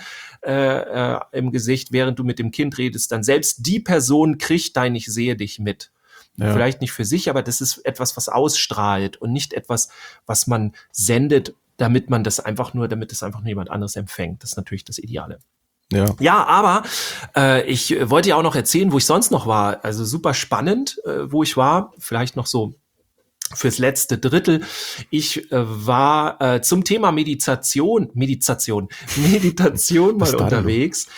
äh, äh, im Gesicht, während du mit dem Kind redest, dann selbst die Person kriegt dein Ich sehe dich mit. Ja. Vielleicht nicht für sich, aber das ist etwas, was ausstrahlt und nicht etwas, was man sendet, damit man das einfach nur, damit es einfach nur jemand anderes empfängt. Das ist natürlich das Ideale. Ja. Ja, aber äh, ich wollte ja auch noch erzählen, wo ich sonst noch war. Also super spannend, äh, wo ich war. Vielleicht noch so fürs letzte Drittel. Ich äh, war äh, zum Thema Meditation, Meditation, Meditation Was mal da denn unterwegs.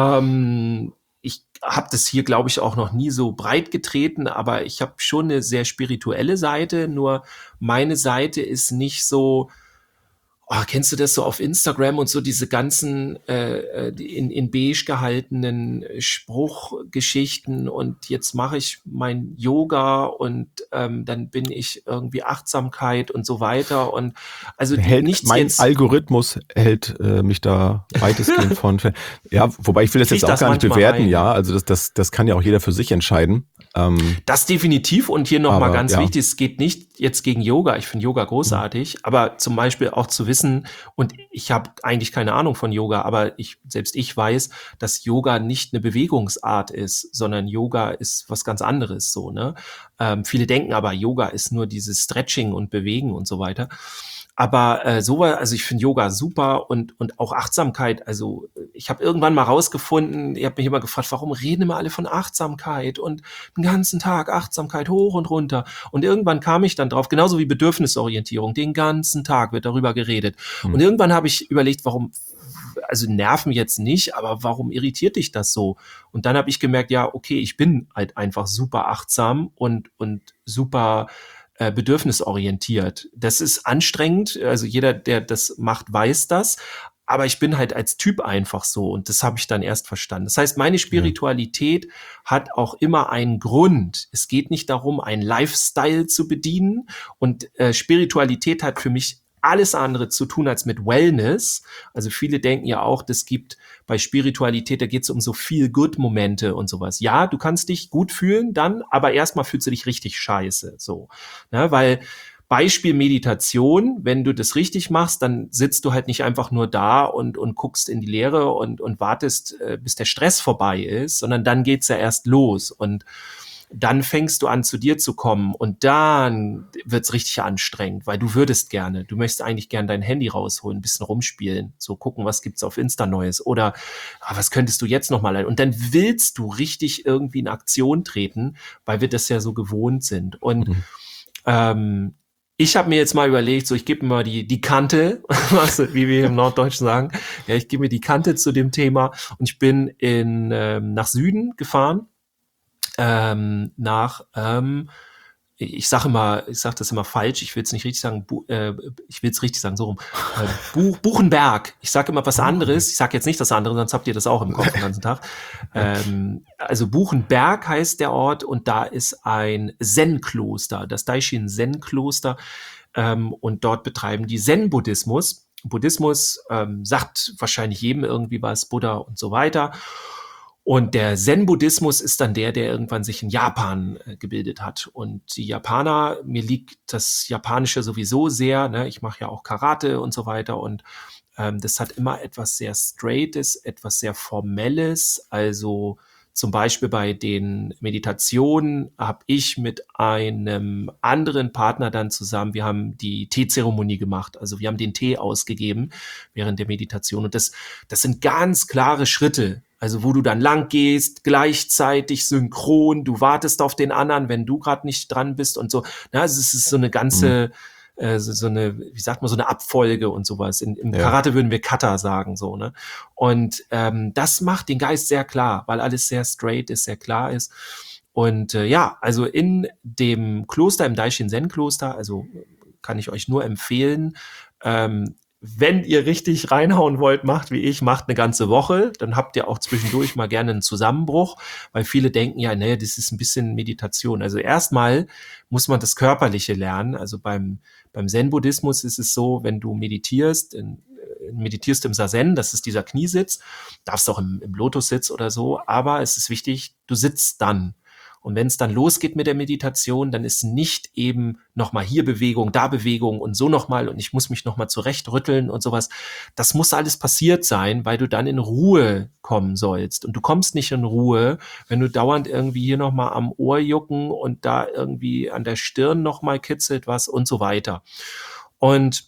Ähm, ich habe das hier, glaube ich, auch noch nie so breit getreten, aber ich habe schon eine sehr spirituelle Seite, nur meine Seite ist nicht so, oh, kennst du das so auf Instagram und so diese ganzen äh, in, in beige gehaltenen Spruchgeschichten und jetzt mache ich mein Yoga und ähm, dann bin ich irgendwie Achtsamkeit und so weiter und also Hält, nichts mein jetzt. Algorithmus hält äh, mich da weitestgehend von. Ja, wobei ich will das Krieg jetzt auch das gar nicht manchmal bewerten, rein. ja. Also das, das, das kann ja auch jeder für sich entscheiden. Ähm, Das definitiv und hier nochmal Aber, ganz ja. wichtig, es geht nicht jetzt gegen Yoga, ich finde Yoga großartig, mhm. aber zum Beispiel auch zu wissen, und ich habe eigentlich keine Ahnung von Yoga, aber ich selbst ich weiß, dass Yoga nicht eine Bewegungsart ist, sondern Yoga ist was ganz anderes so, ne? Ähm, viele denken aber, Yoga ist nur dieses Stretching und Bewegen und so weiter. Aber äh, so war, also ich finde Yoga super und und auch Achtsamkeit. Also ich habe irgendwann mal rausgefunden, ich habe mich immer gefragt, warum reden immer alle von Achtsamkeit und den ganzen Tag Achtsamkeit hoch und runter. Und irgendwann kam ich dann drauf, genauso wie Bedürfnisorientierung, den ganzen Tag wird darüber geredet. Hm. Und irgendwann habe ich überlegt, warum, also nerven jetzt nicht, aber warum irritiert dich das so? Und dann habe ich gemerkt, ja, okay, ich bin halt einfach super achtsam und und super äh, bedürfnisorientiert. Das ist anstrengend, also jeder, der das macht, weiß das. aber ich bin halt als Typ einfach so und das habe ich dann erst verstanden. Das heißt, meine Spiritualität ja. hat auch immer einen Grund. Es geht nicht darum, einen Lifestyle zu bedienen und äh, Spiritualität hat für mich alles andere zu tun als mit Wellness. Also viele denken ja auch, das gibt bei Spiritualität, da geht es um so viel Good-Momente und sowas. Ja, du kannst dich gut fühlen dann, aber erstmal fühlst du dich richtig scheiße. So, ne? Weil Beispiel Meditation, wenn du das richtig machst, dann sitzt du halt nicht einfach nur da und, und guckst in die Leere und, und wartest, äh, bis der Stress vorbei ist, sondern dann geht's ja erst los und dann fängst du an, zu dir zu kommen und dann wird's richtig anstrengend, weil du würdest gerne, du möchtest eigentlich gerne dein Handy rausholen, ein bisschen rumspielen, so gucken, was gibt's auf Insta Neues oder ah, was könntest du jetzt noch mal, und dann willst du richtig irgendwie in Aktion treten, weil wir das ja so gewohnt sind und mhm. ähm, ich habe mir jetzt mal überlegt, so ich gebe mir mal die die Kante, was, wie wir im Norddeutschen sagen, ja, ich gebe mir die Kante zu dem Thema und ich bin in ähm, nach Süden gefahren, ähm, nach ähm, ich sage immer, ich sage das immer falsch, ich will es nicht richtig sagen, Bu- äh, ich will es richtig sagen, so rum, äh, Buch, Buchenberg, ich sage immer was anderes, ich sage jetzt nicht das andere, sonst habt ihr das auch im Kopf den ganzen Tag. Ähm, also Buchenberg heißt der Ort und da ist ein Zen-Kloster, das Daishin Zen-Kloster ähm, und dort betreiben die Zen-Buddhismus. Buddhismus ähm, sagt wahrscheinlich jedem irgendwie was, Buddha und so weiter. Und der Zen-Buddhismus ist dann der, der irgendwann sich in Japan äh, gebildet hat. Und die Japaner, mir liegt das Japanische sowieso sehr, ne? Ich mache ja auch Karate und so weiter. Und ähm, das hat immer etwas sehr Straightes, etwas sehr Formelles. Also zum Beispiel bei den Meditationen habe ich mit einem anderen Partner dann zusammen, wir haben die Teezeremonie gemacht. Also wir haben den Tee ausgegeben während der Meditation. Und das, das sind ganz klare Schritte. Also wo du dann lang gehst, gleichzeitig synchron, du wartest auf den anderen, wenn du gerade nicht dran bist und so. Na, also es ist so eine ganze, mhm. äh, so, so eine, wie sagt man, so eine Abfolge und sowas. In, Im ja. Karate würden wir Kata sagen, so, ne? Und ähm, das macht den Geist sehr klar, weil alles sehr straight ist, sehr klar ist. Und äh, ja, also in dem Kloster, im Daishin Zen Kloster, also kann ich euch nur empfehlen, ähm, wenn ihr richtig reinhauen wollt, macht wie ich, macht eine ganze Woche, dann habt ihr auch zwischendurch mal gerne einen Zusammenbruch, weil viele denken ja, naja, das ist ein bisschen Meditation. Also erstmal muss man das Körperliche lernen. Also beim, beim Zen-Buddhismus ist es so, wenn du meditierst, in, meditierst im Zazen, das ist dieser Kniesitz, darfst auch im, im Lotussitz oder so, aber es ist wichtig, du sitzt dann. Und wenn es dann losgeht mit der Meditation, dann ist nicht eben nochmal hier Bewegung, da Bewegung und so nochmal und ich muss mich nochmal zurechtrütteln und sowas. Das muss alles passiert sein, weil du dann in Ruhe kommen sollst. Und du kommst nicht in Ruhe, wenn du dauernd irgendwie hier nochmal am Ohr jucken und da irgendwie an der Stirn nochmal kitzelt was und so weiter. Und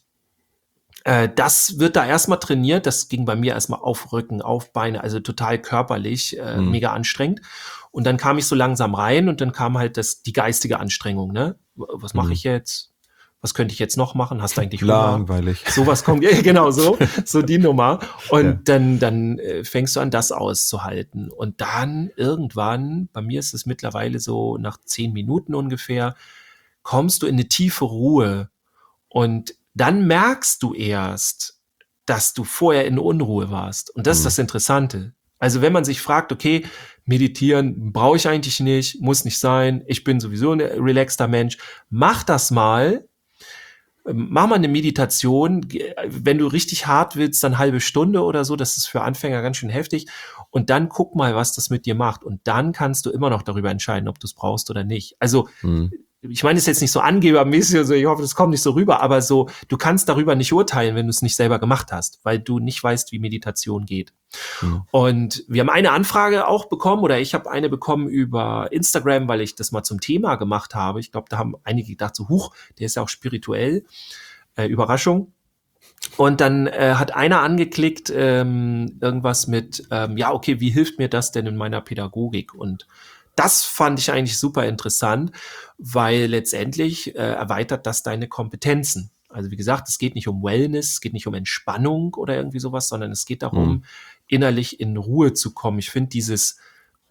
äh, das wird da erstmal trainiert. Das ging bei mir erstmal auf Rücken, auf Beine, also total körperlich, äh, mhm. mega anstrengend. Und dann kam ich so langsam rein und dann kam halt das, die geistige Anstrengung, ne? Was mache mhm. ich jetzt? Was könnte ich jetzt noch machen? Hast du eigentlich Hunger? Langweilig. Sowas kommt, ja, genau so, so die Nummer. Und ja. dann, dann äh, fängst du an, das auszuhalten. Und dann irgendwann, bei mir ist es mittlerweile so nach zehn Minuten ungefähr, kommst du in eine tiefe Ruhe. Und dann merkst du erst, dass du vorher in Unruhe warst. Und das mhm. ist das Interessante. Also wenn man sich fragt, okay, meditieren brauche ich eigentlich nicht, muss nicht sein, ich bin sowieso ein relaxter Mensch, mach das mal, mach mal eine Meditation, wenn du richtig hart willst, dann eine halbe Stunde oder so, das ist für Anfänger ganz schön heftig und dann guck mal, was das mit dir macht und dann kannst du immer noch darüber entscheiden, ob du es brauchst oder nicht. Also mhm. ich meine, es ist jetzt nicht so angebermäßig, also ich hoffe, das kommt nicht so rüber, aber so, du kannst darüber nicht urteilen, wenn du es nicht selber gemacht hast, weil du nicht weißt, wie Meditation geht. Mhm. Und wir haben eine Anfrage auch bekommen, oder ich habe eine bekommen über Instagram, weil ich das mal zum Thema gemacht habe. Ich glaube, da haben einige gedacht, so, huch, der ist ja auch spirituell. Äh, Überraschung. Und dann äh, hat einer angeklickt, ähm, irgendwas mit, ähm, ja, okay, wie hilft mir das denn in meiner Pädagogik? Und das fand ich eigentlich super interessant, weil letztendlich äh, erweitert das deine Kompetenzen. Also wie gesagt, es geht nicht um Wellness, es geht nicht um Entspannung oder irgendwie sowas, sondern es geht darum, mhm. innerlich in Ruhe zu kommen. Ich finde dieses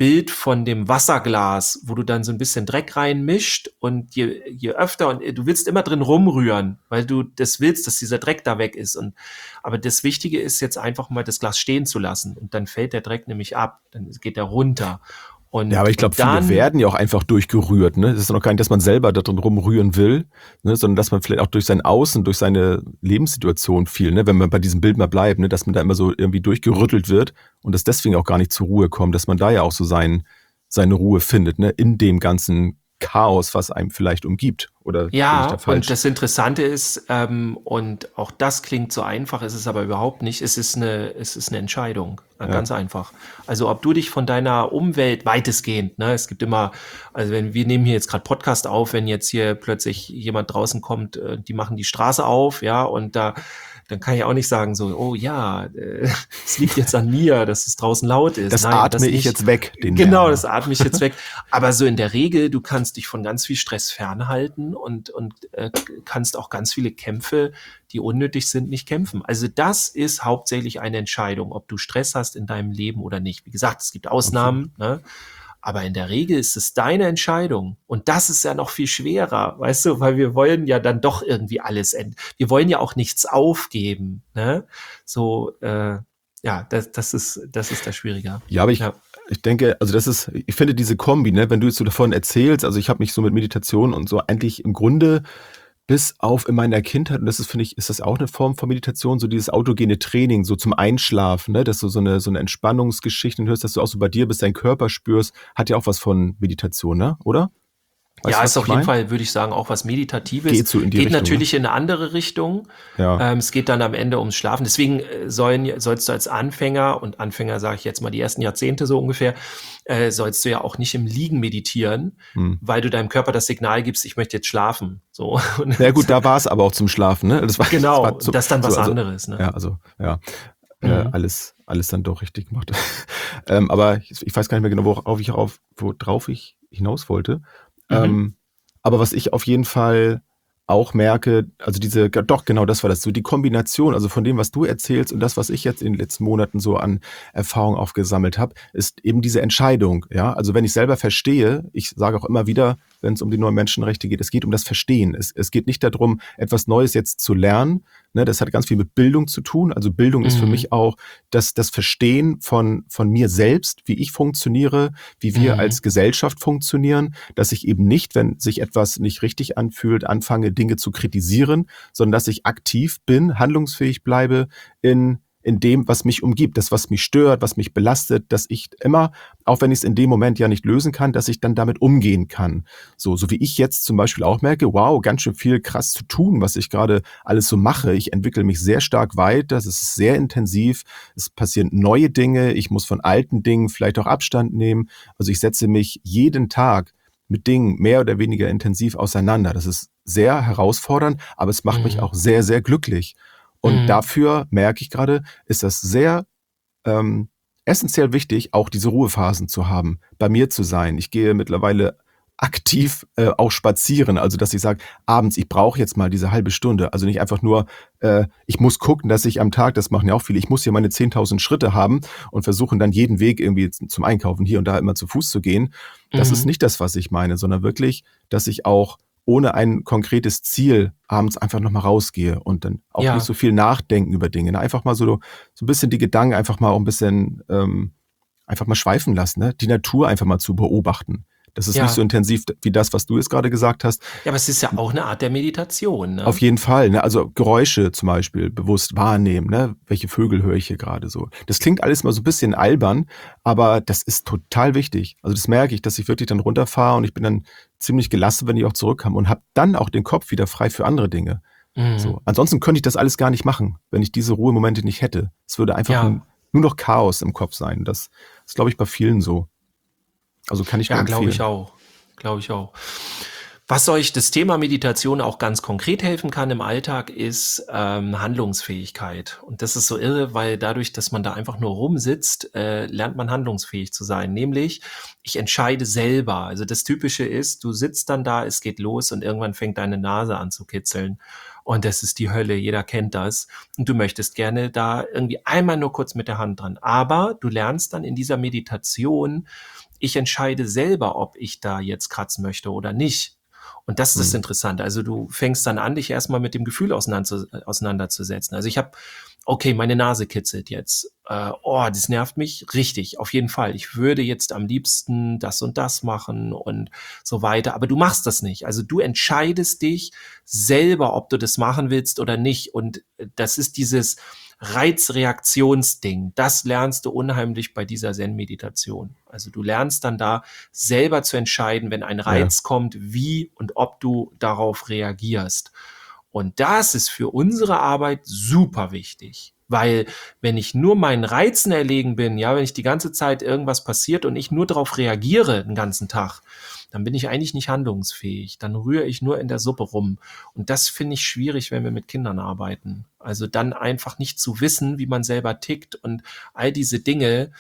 Bild von dem Wasserglas, wo du dann so ein bisschen Dreck reinmischt und je, je öfter und du willst immer drin rumrühren, weil du das willst, dass dieser Dreck da weg ist. Und aber das Wichtige ist jetzt einfach mal das Glas stehen zu lassen und dann fällt der Dreck nämlich ab, dann geht er runter. Und, ja, aber ich glaube, viele werden ja auch einfach durchgerührt. Ne? Das ist noch gar nicht, dass man selber da drin rumrühren will, ne? Sondern dass man vielleicht auch durch sein Außen, durch seine Lebenssituation viel, ne? Wenn man bei diesem Bild mal bleibt, ne? Dass man da immer so irgendwie durchgerüttelt wird und das deswegen auch gar nicht zur Ruhe kommt, dass man da ja auch so sein, seine Ruhe findet, ne? In dem ganzen Chaos, was einem vielleicht umgibt. Oder ja, da falsch? Und das Interessante ist, ähm, und auch das klingt so einfach, ist es aber überhaupt nicht, es ist eine, es ist eine Entscheidung, ja. Ganz einfach. Also ob du dich von deiner Umwelt weitestgehend, ne, es gibt immer, also wenn wir nehmen hier jetzt gerade Podcast auf, wenn jetzt hier plötzlich jemand draußen kommt, äh, die machen die Straße auf, ja, und da dann kann ich auch nicht sagen so, oh ja, äh, es liegt jetzt an mir, dass es draußen laut ist. Das Nein, atme das ich nicht. jetzt weg. Den genau, Lärm. das atme ich jetzt weg. Aber so in der Regel, du kannst dich von ganz viel Stress fernhalten und, und äh, kannst auch ganz viele Kämpfe, die unnötig sind, nicht kämpfen. Also das ist hauptsächlich eine Entscheidung, ob du Stress hast in deinem Leben oder nicht. Wie gesagt, es gibt Ausnahmen, okay. ne? Aber in der Regel ist es deine Entscheidung. Und das ist ja noch viel schwerer, weißt du, weil wir wollen ja dann doch irgendwie alles enden. Wir wollen ja auch nichts aufgeben, ne? So, äh, ja, das, das ist, das ist das Schwierige. Ja, aber ich, ja. ich denke, also das ist, ich finde diese Kombi, ne, wenn du jetzt so davon erzählst, also ich habe mich so mit Meditation und so eigentlich im Grunde bis auf in meiner Kindheit, und das ist, finde ich, ist das auch eine Form von Meditation, so dieses autogene Training, so zum Einschlafen, ne, dass du so eine, so eine Entspannungsgeschichte hörst, dass du auch so bei dir bist, deinen Körper spürst, hat ja auch was von Meditation, ne, oder? Weißt ja, du, ist auf jeden Fall, würde ich sagen, auch was Meditatives. Geht so in die Geht Richtung, natürlich ne? in eine andere Richtung. Ja. Ähm, es geht dann am Ende ums Schlafen. Deswegen sollen, sollst du als Anfänger, und Anfänger sage ich jetzt mal die ersten Jahrzehnte so ungefähr, äh, sollst du ja auch nicht im Liegen meditieren, hm. weil du deinem Körper das Signal gibst, ich möchte jetzt schlafen. So. Ja gut, da war es aber auch zum Schlafen, ne? Das war, genau, das, war so, das ist dann was so, also, anderes. Ne? Ja, also, ja. Mhm. Äh, alles, alles dann doch richtig gemacht. ähm, aber ich, ich weiß gar nicht mehr genau, worauf ich, auf, worauf ich hinaus wollte. Mhm. Ähm, aber was ich auf jeden Fall auch merke, also diese, doch genau das war das, so die Kombination, also von dem, was du erzählst und das, was ich jetzt in den letzten Monaten so an Erfahrung aufgesammelt habe, ist eben diese Entscheidung, ja, also wenn ich selber verstehe, ich sage auch immer wieder, wenn es um die neuen Menschenrechte geht, es geht um das Verstehen, es, es geht nicht darum, etwas Neues jetzt zu lernen, ne, das hat ganz viel mit Bildung zu tun, also Bildung mhm. ist für mich auch das, das Verstehen von, von mir selbst, wie ich funktioniere, wie wir mhm. als Gesellschaft funktionieren, dass ich eben nicht, wenn sich etwas nicht richtig anfühlt, anfange, Dinge zu kritisieren, sondern dass ich aktiv bin, handlungsfähig bleibe in, in dem, was mich umgibt, das, was mich stört, was mich belastet, dass ich immer, auch wenn ich es in dem Moment ja nicht lösen kann, dass ich dann damit umgehen kann. So, so wie ich jetzt zum Beispiel auch merke, wow, ganz schön viel krass zu tun, was ich gerade alles so mache. Ich entwickle mich sehr stark weiter, es ist sehr intensiv, es passieren neue Dinge, ich muss von alten Dingen vielleicht auch Abstand nehmen. Also ich setze mich jeden Tag mit Dingen mehr oder weniger intensiv auseinander. Das ist sehr herausfordernd, aber es macht mhm. mich auch sehr, sehr glücklich. Und mhm. dafür merke ich gerade, ist das sehr ähm, essentiell wichtig, auch diese Ruhephasen zu haben, bei mir zu sein. Ich gehe mittlerweile aktiv äh, auch spazieren, also dass ich sage, abends, ich brauche jetzt mal diese halbe Stunde, also nicht einfach nur, äh, ich muss gucken, dass ich am Tag, das machen ja auch viele, ich muss hier meine zehntausend Schritte haben und versuchen dann jeden Weg irgendwie zum Einkaufen hier und da immer zu Fuß zu gehen. Das mhm. ist nicht das, was ich meine, sondern wirklich, dass ich auch ohne ein konkretes Ziel abends einfach nochmal rausgehe und dann auch ja. nicht so viel nachdenken über Dinge. Einfach mal so, so ein bisschen die Gedanken einfach mal auch ein bisschen ähm, einfach mal schweifen lassen, ne? Die Natur einfach mal zu beobachten. Das ist ja. nicht so intensiv wie das, was du jetzt gerade gesagt hast. Ja, aber es ist ja auch eine Art der Meditation. Ne? Auf jeden Fall. Ne? Also Geräusche zum Beispiel bewusst wahrnehmen. Ne? Welche Vögel höre ich hier gerade so? Das klingt alles mal so ein bisschen albern, aber das ist total wichtig. Also das merke ich, dass ich wirklich dann runterfahre und ich bin dann ziemlich gelassen, wenn ich auch zurückkomme und habe dann auch den Kopf wieder frei für andere Dinge. Mhm. So. Ansonsten könnte ich das alles gar nicht machen, wenn ich diese Ruhemomente nicht hätte. Es würde einfach ja. nur, nur noch Chaos im Kopf sein. Das ist, glaube ich, bei vielen so. Also kann ich nur ja, empfehlen. glaube ich auch. Glaube ich auch. Was euch das Thema Meditation auch ganz konkret helfen kann im Alltag, ist ähm, Handlungsfähigkeit. Und das ist so irre, weil dadurch, dass man da einfach nur rumsitzt, äh, lernt man handlungsfähig zu sein. Nämlich, ich entscheide selber. Also das Typische ist, du sitzt dann da, es geht los und irgendwann fängt deine Nase an zu kitzeln. Und das ist die Hölle, jeder kennt das. Und du möchtest gerne da irgendwie einmal nur kurz mit der Hand dran. Aber du lernst dann in dieser Meditation ich entscheide selber, ob ich da jetzt kratzen möchte oder nicht. Und das ist das Interessante. Also du fängst dann an, dich erstmal mit dem Gefühl auseinander, auseinanderzusetzen. Also ich habe, okay, meine Nase kitzelt jetzt. Äh, oh, das nervt mich richtig, auf jeden Fall. Ich würde jetzt am liebsten das und das machen und so weiter. Aber du machst das nicht. Also du entscheidest dich selber, ob du das machen willst oder nicht. Und das ist dieses Reizreaktionsding. Das lernst du unheimlich bei dieser Zen-Meditation. Also du lernst dann da selber zu entscheiden, wenn ein Reiz ja. kommt, wie und ob du darauf reagierst. Und das ist für unsere Arbeit super wichtig, weil wenn ich nur meinen Reizen erlegen bin, ja, wenn ich die ganze Zeit irgendwas passiert und ich nur darauf reagiere den ganzen Tag, dann bin ich eigentlich nicht handlungsfähig. Dann rühre ich nur in der Suppe rum. Und das finde ich schwierig, wenn wir mit Kindern arbeiten. Also dann einfach nicht zu wissen, wie man selber tickt und all diese Dinge,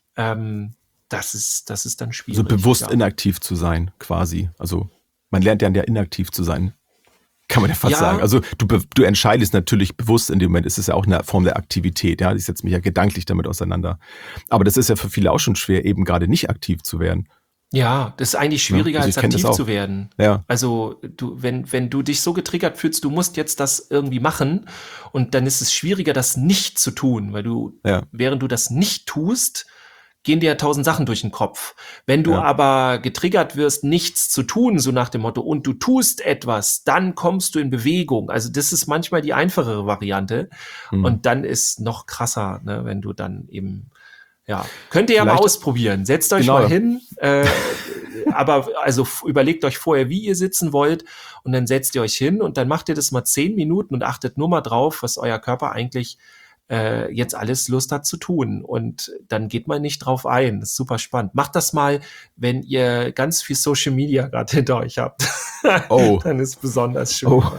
ähm, das ist, das ist dann schwierig. So bewusst ja. inaktiv zu sein, quasi. Also man lernt ja, ja inaktiv zu sein. Kann man ja fast ja. sagen. Also du, du entscheidest natürlich bewusst in dem Moment. Es ist ja auch eine Form der Aktivität. Ja, ich setze mich ja gedanklich damit auseinander. Aber das ist ja für viele auch schon schwer, eben gerade nicht aktiv zu werden. Ja, das ist eigentlich schwieriger, ja, also als aktiv zu werden. Ja. Also du, wenn, wenn du dich so getriggert fühlst, du musst jetzt das irgendwie machen und dann ist es schwieriger, das nicht zu tun, weil du, ja. während du das nicht tust, gehen dir ja tausend Sachen durch den Kopf. Wenn du ja. aber getriggert wirst, nichts zu tun, so nach dem Motto, und du tust etwas, dann kommst du in Bewegung. Also das ist manchmal die einfachere Variante. Mhm. Und dann ist noch krasser, ne, wenn du dann eben, ja, könnt ihr ja Vielleicht, mal ausprobieren. Setzt euch genau. mal hin, äh, aber also überlegt euch vorher, wie ihr sitzen wollt und dann setzt ihr euch hin und dann macht ihr das mal zehn Minuten und achtet nur mal drauf, was euer Körper eigentlich äh, jetzt alles Lust hat zu tun und dann geht man nicht drauf ein. Das ist super spannend. Macht das mal, wenn ihr ganz viel Social Media gerade hinter euch habt. Oh. Dann ist besonders schön. Oh.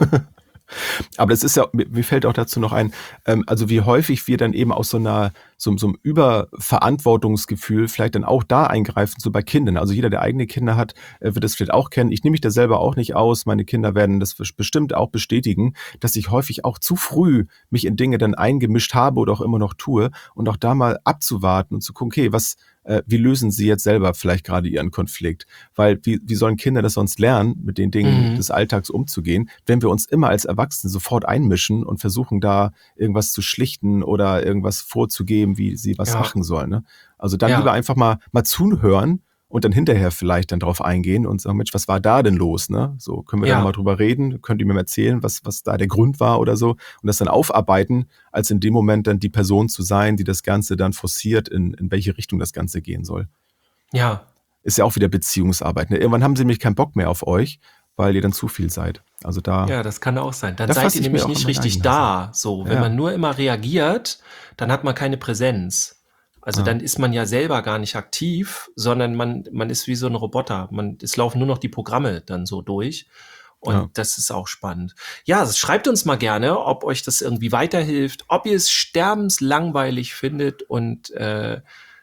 Aber das ist ja, mir fällt auch dazu noch ein, ähm, also wie häufig wir dann eben aus so einer, so, so einem Überverantwortungsgefühl vielleicht dann auch da eingreifen, so bei Kindern. Also jeder, der eigene Kinder hat, äh, wird das vielleicht auch kennen. Ich nehme mich da selber auch nicht aus. Meine Kinder werden das bestimmt auch bestätigen, dass ich häufig auch zu früh mich in Dinge dann eingemischt habe oder auch immer noch tue und auch da mal abzuwarten und zu gucken, okay, was, wie lösen sie jetzt selber vielleicht gerade ihren Konflikt? Weil wie, wie sollen Kinder das sonst lernen, mit den Dingen mhm. des Alltags umzugehen, wenn wir uns immer als Erwachsene sofort einmischen und versuchen da irgendwas zu schlichten oder irgendwas vorzugeben, wie sie was ja. machen sollen. Ne? Also dann ja. lieber einfach mal, mal zuhören und dann hinterher vielleicht dann drauf eingehen und sagen, Mensch, was war da denn los? Ne? So können wir ja. da mal drüber reden, könnt ihr mir mal erzählen, was, was da der Grund war oder so und das dann aufarbeiten, als in dem Moment dann die Person zu sein, die das Ganze dann forciert, in, in welche Richtung das Ganze gehen soll. Ja. Ist ja auch wieder Beziehungsarbeit. Ne? Irgendwann haben sie nämlich keinen Bock mehr auf euch, weil ihr dann zu viel seid. Also da. Ja, das kann auch sein. Dann da seid ihr nämlich nicht richtig da. So, wenn ja. man nur immer reagiert, dann hat man keine Präsenz. Also ja. dann ist man ja selber gar nicht aktiv, sondern man, man ist wie so ein Roboter. Man, es laufen nur noch die Programme dann so durch. Und ja. das ist auch spannend. Ja, schreibt uns mal gerne, ob euch das irgendwie weiterhilft, ob ihr es sterbenslangweilig findet und äh, äh,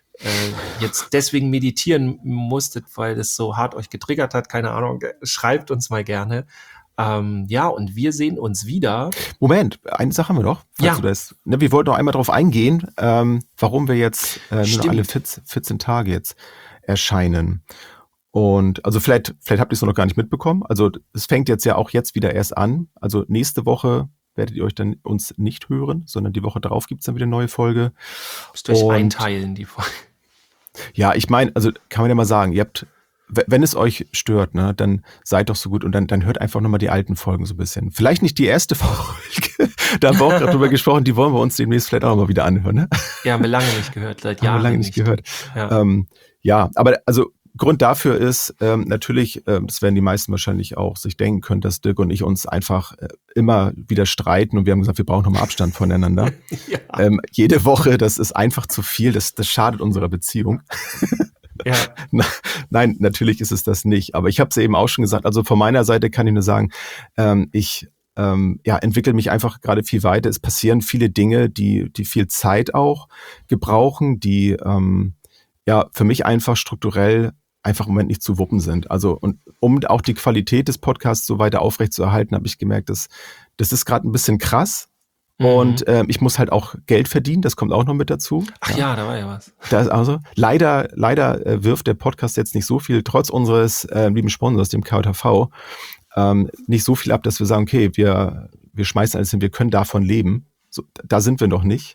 jetzt deswegen meditieren musstet, weil das so hart euch getriggert hat. Keine Ahnung, schreibt uns mal gerne. Ähm, ja, und wir sehen uns wieder. Moment, eine Sache haben wir noch. Ja. Du das, ne, wir wollten noch einmal darauf eingehen, ähm, warum wir jetzt äh, nur noch alle vierzehn Tage jetzt erscheinen. Und also vielleicht, vielleicht habt ihr es noch gar nicht mitbekommen. Also es fängt jetzt ja auch jetzt wieder erst an. Also nächste Woche werdet ihr euch dann uns nicht hören, sondern die Woche darauf gibt es dann wieder eine neue Folge. Müsst ihr euch und, einteilen, die Folge. Ja, ich meine, also kann man ja mal sagen, ihr habt, wenn es euch stört, ne, dann seid doch so gut und dann, dann hört einfach nochmal die alten Folgen so ein bisschen. Vielleicht nicht die erste Folge, da haben wir auch gerade drüber gesprochen, die wollen wir uns demnächst vielleicht auch mal wieder anhören. Ne? Ja, haben wir lange nicht gehört, seit Jahren haben wir lange nicht, nicht gehört. Ja. Ähm, ja, aber also Grund dafür ist ähm, natürlich, ähm, das werden die meisten wahrscheinlich auch sich denken können, dass Dirk und ich uns einfach äh, immer wieder streiten und wir haben gesagt, wir brauchen nochmal Abstand voneinander. ja. ähm, jede Woche, das ist einfach zu viel, das, das schadet unserer Beziehung. Ja. Nein, natürlich ist es das nicht. Aber ich habe es eben auch schon gesagt, also von meiner Seite kann ich nur sagen, ähm, ich ähm, ja, entwickle mich einfach gerade viel weiter. Es passieren viele Dinge, die, die viel Zeit auch gebrauchen, die ähm, ja für mich einfach strukturell einfach im Moment nicht zu wuppen sind. Also und um auch die Qualität des Podcasts so weiter aufrechtzuerhalten, habe ich gemerkt, dass das ist gerade ein bisschen krass. Mhm. Und ähm, ich muss halt auch Geld verdienen, das kommt auch noch mit dazu. Ach ja, ja da war ja was. Das also, leider leider äh, wirft der Podcast jetzt nicht so viel, trotz unseres äh, lieben Sponsors, dem K J T V, ähm, nicht so viel ab, dass wir sagen, okay, wir, wir schmeißen alles hin, wir können davon leben. So, da sind wir noch nicht.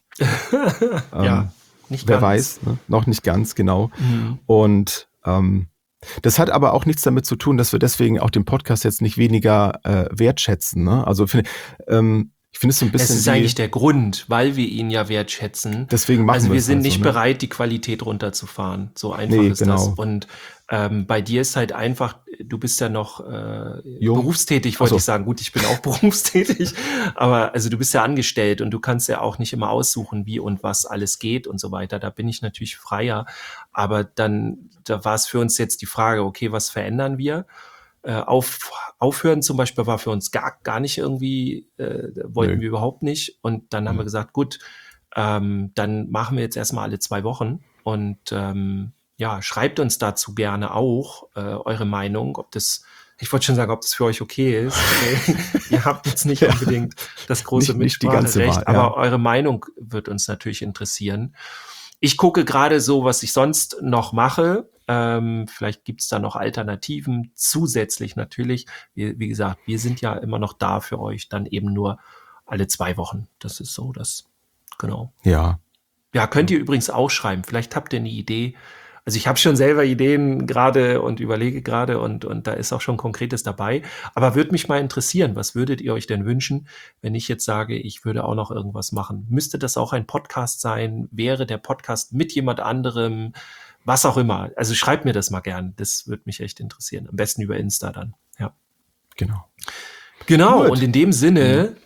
ähm, ja, nicht wer ganz. weiß, ne? Noch nicht ganz, genau. Mhm. Und ähm, das hat aber auch nichts damit zu tun, dass wir deswegen auch den Podcast jetzt nicht weniger äh, wertschätzen. Ne? Also find, ähm, ich finde es so ein bisschen. Es ist eigentlich der Grund, weil wir ihn ja wertschätzen. Deswegen machen also wir sind halt nicht so, ne? bereit, die Qualität runterzufahren. So einfach nee, ist genau. das. Und ähm, bei dir ist halt einfach, du bist ja noch äh, Jung. berufstätig, wollte so. ich sagen. Gut, ich bin auch berufstätig, aber also du bist ja angestellt und du kannst ja auch nicht immer aussuchen, wie und was alles geht und so weiter. Da bin ich natürlich freier. Aber dann, da war es für uns jetzt die Frage, okay, was verändern wir? Äh, auf, aufhören zum Beispiel war für uns gar, gar nicht irgendwie, äh, wollten Nö. wir überhaupt nicht. Und dann haben Mhm. wir gesagt, gut, ähm, dann machen wir jetzt erstmal alle zwei Wochen und ähm, ja, schreibt uns dazu gerne auch äh, eure Meinung, ob das, ich wollte schon sagen, ob das für euch okay ist. Okay? Ihr habt jetzt nicht Ja. unbedingt das große Nicht- nicht die ganze Mitspracherecht, Wahl, ja. aber eure Meinung wird uns natürlich interessieren. Ich gucke gerade so, was ich sonst noch mache. Ähm, vielleicht gibt's da noch Alternativen zusätzlich natürlich. Wie, wie gesagt, wir sind ja immer noch da für euch, dann eben nur alle zwei Wochen. Das ist so, das, genau. Ja. Ja, könnt ihr übrigens auch schreiben. Vielleicht habt ihr eine Idee. Also ich habe schon selber Ideen gerade und überlege gerade und, und da ist auch schon Konkretes dabei. Aber würde mich mal interessieren, was würdet ihr euch denn wünschen, wenn ich jetzt sage, ich würde auch noch irgendwas machen? Müsste das auch ein Podcast sein? Wäre der Podcast mit jemand anderem? Was auch immer. Also schreibt mir das mal gern. Das würde mich echt interessieren. Am besten über Insta dann. Ja. Genau. Genau. Gut. Und in dem Sinne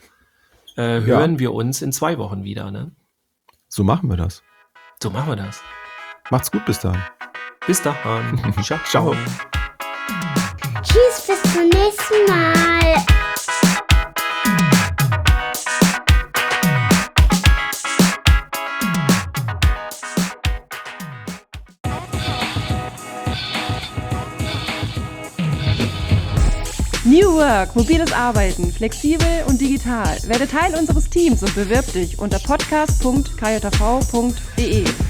äh, Ja. hören wir uns in zwei Wochen wieder. Ne? So machen wir das. So machen wir das. Macht's gut bis dann. Bis dahin. Ciao. Ciao. Tschüss, bis zum nächsten Mal. New Work, mobiles Arbeiten, flexibel und digital. Werde Teil unseres Teams und bewirb dich unter podcast punkt k j v punkt d e.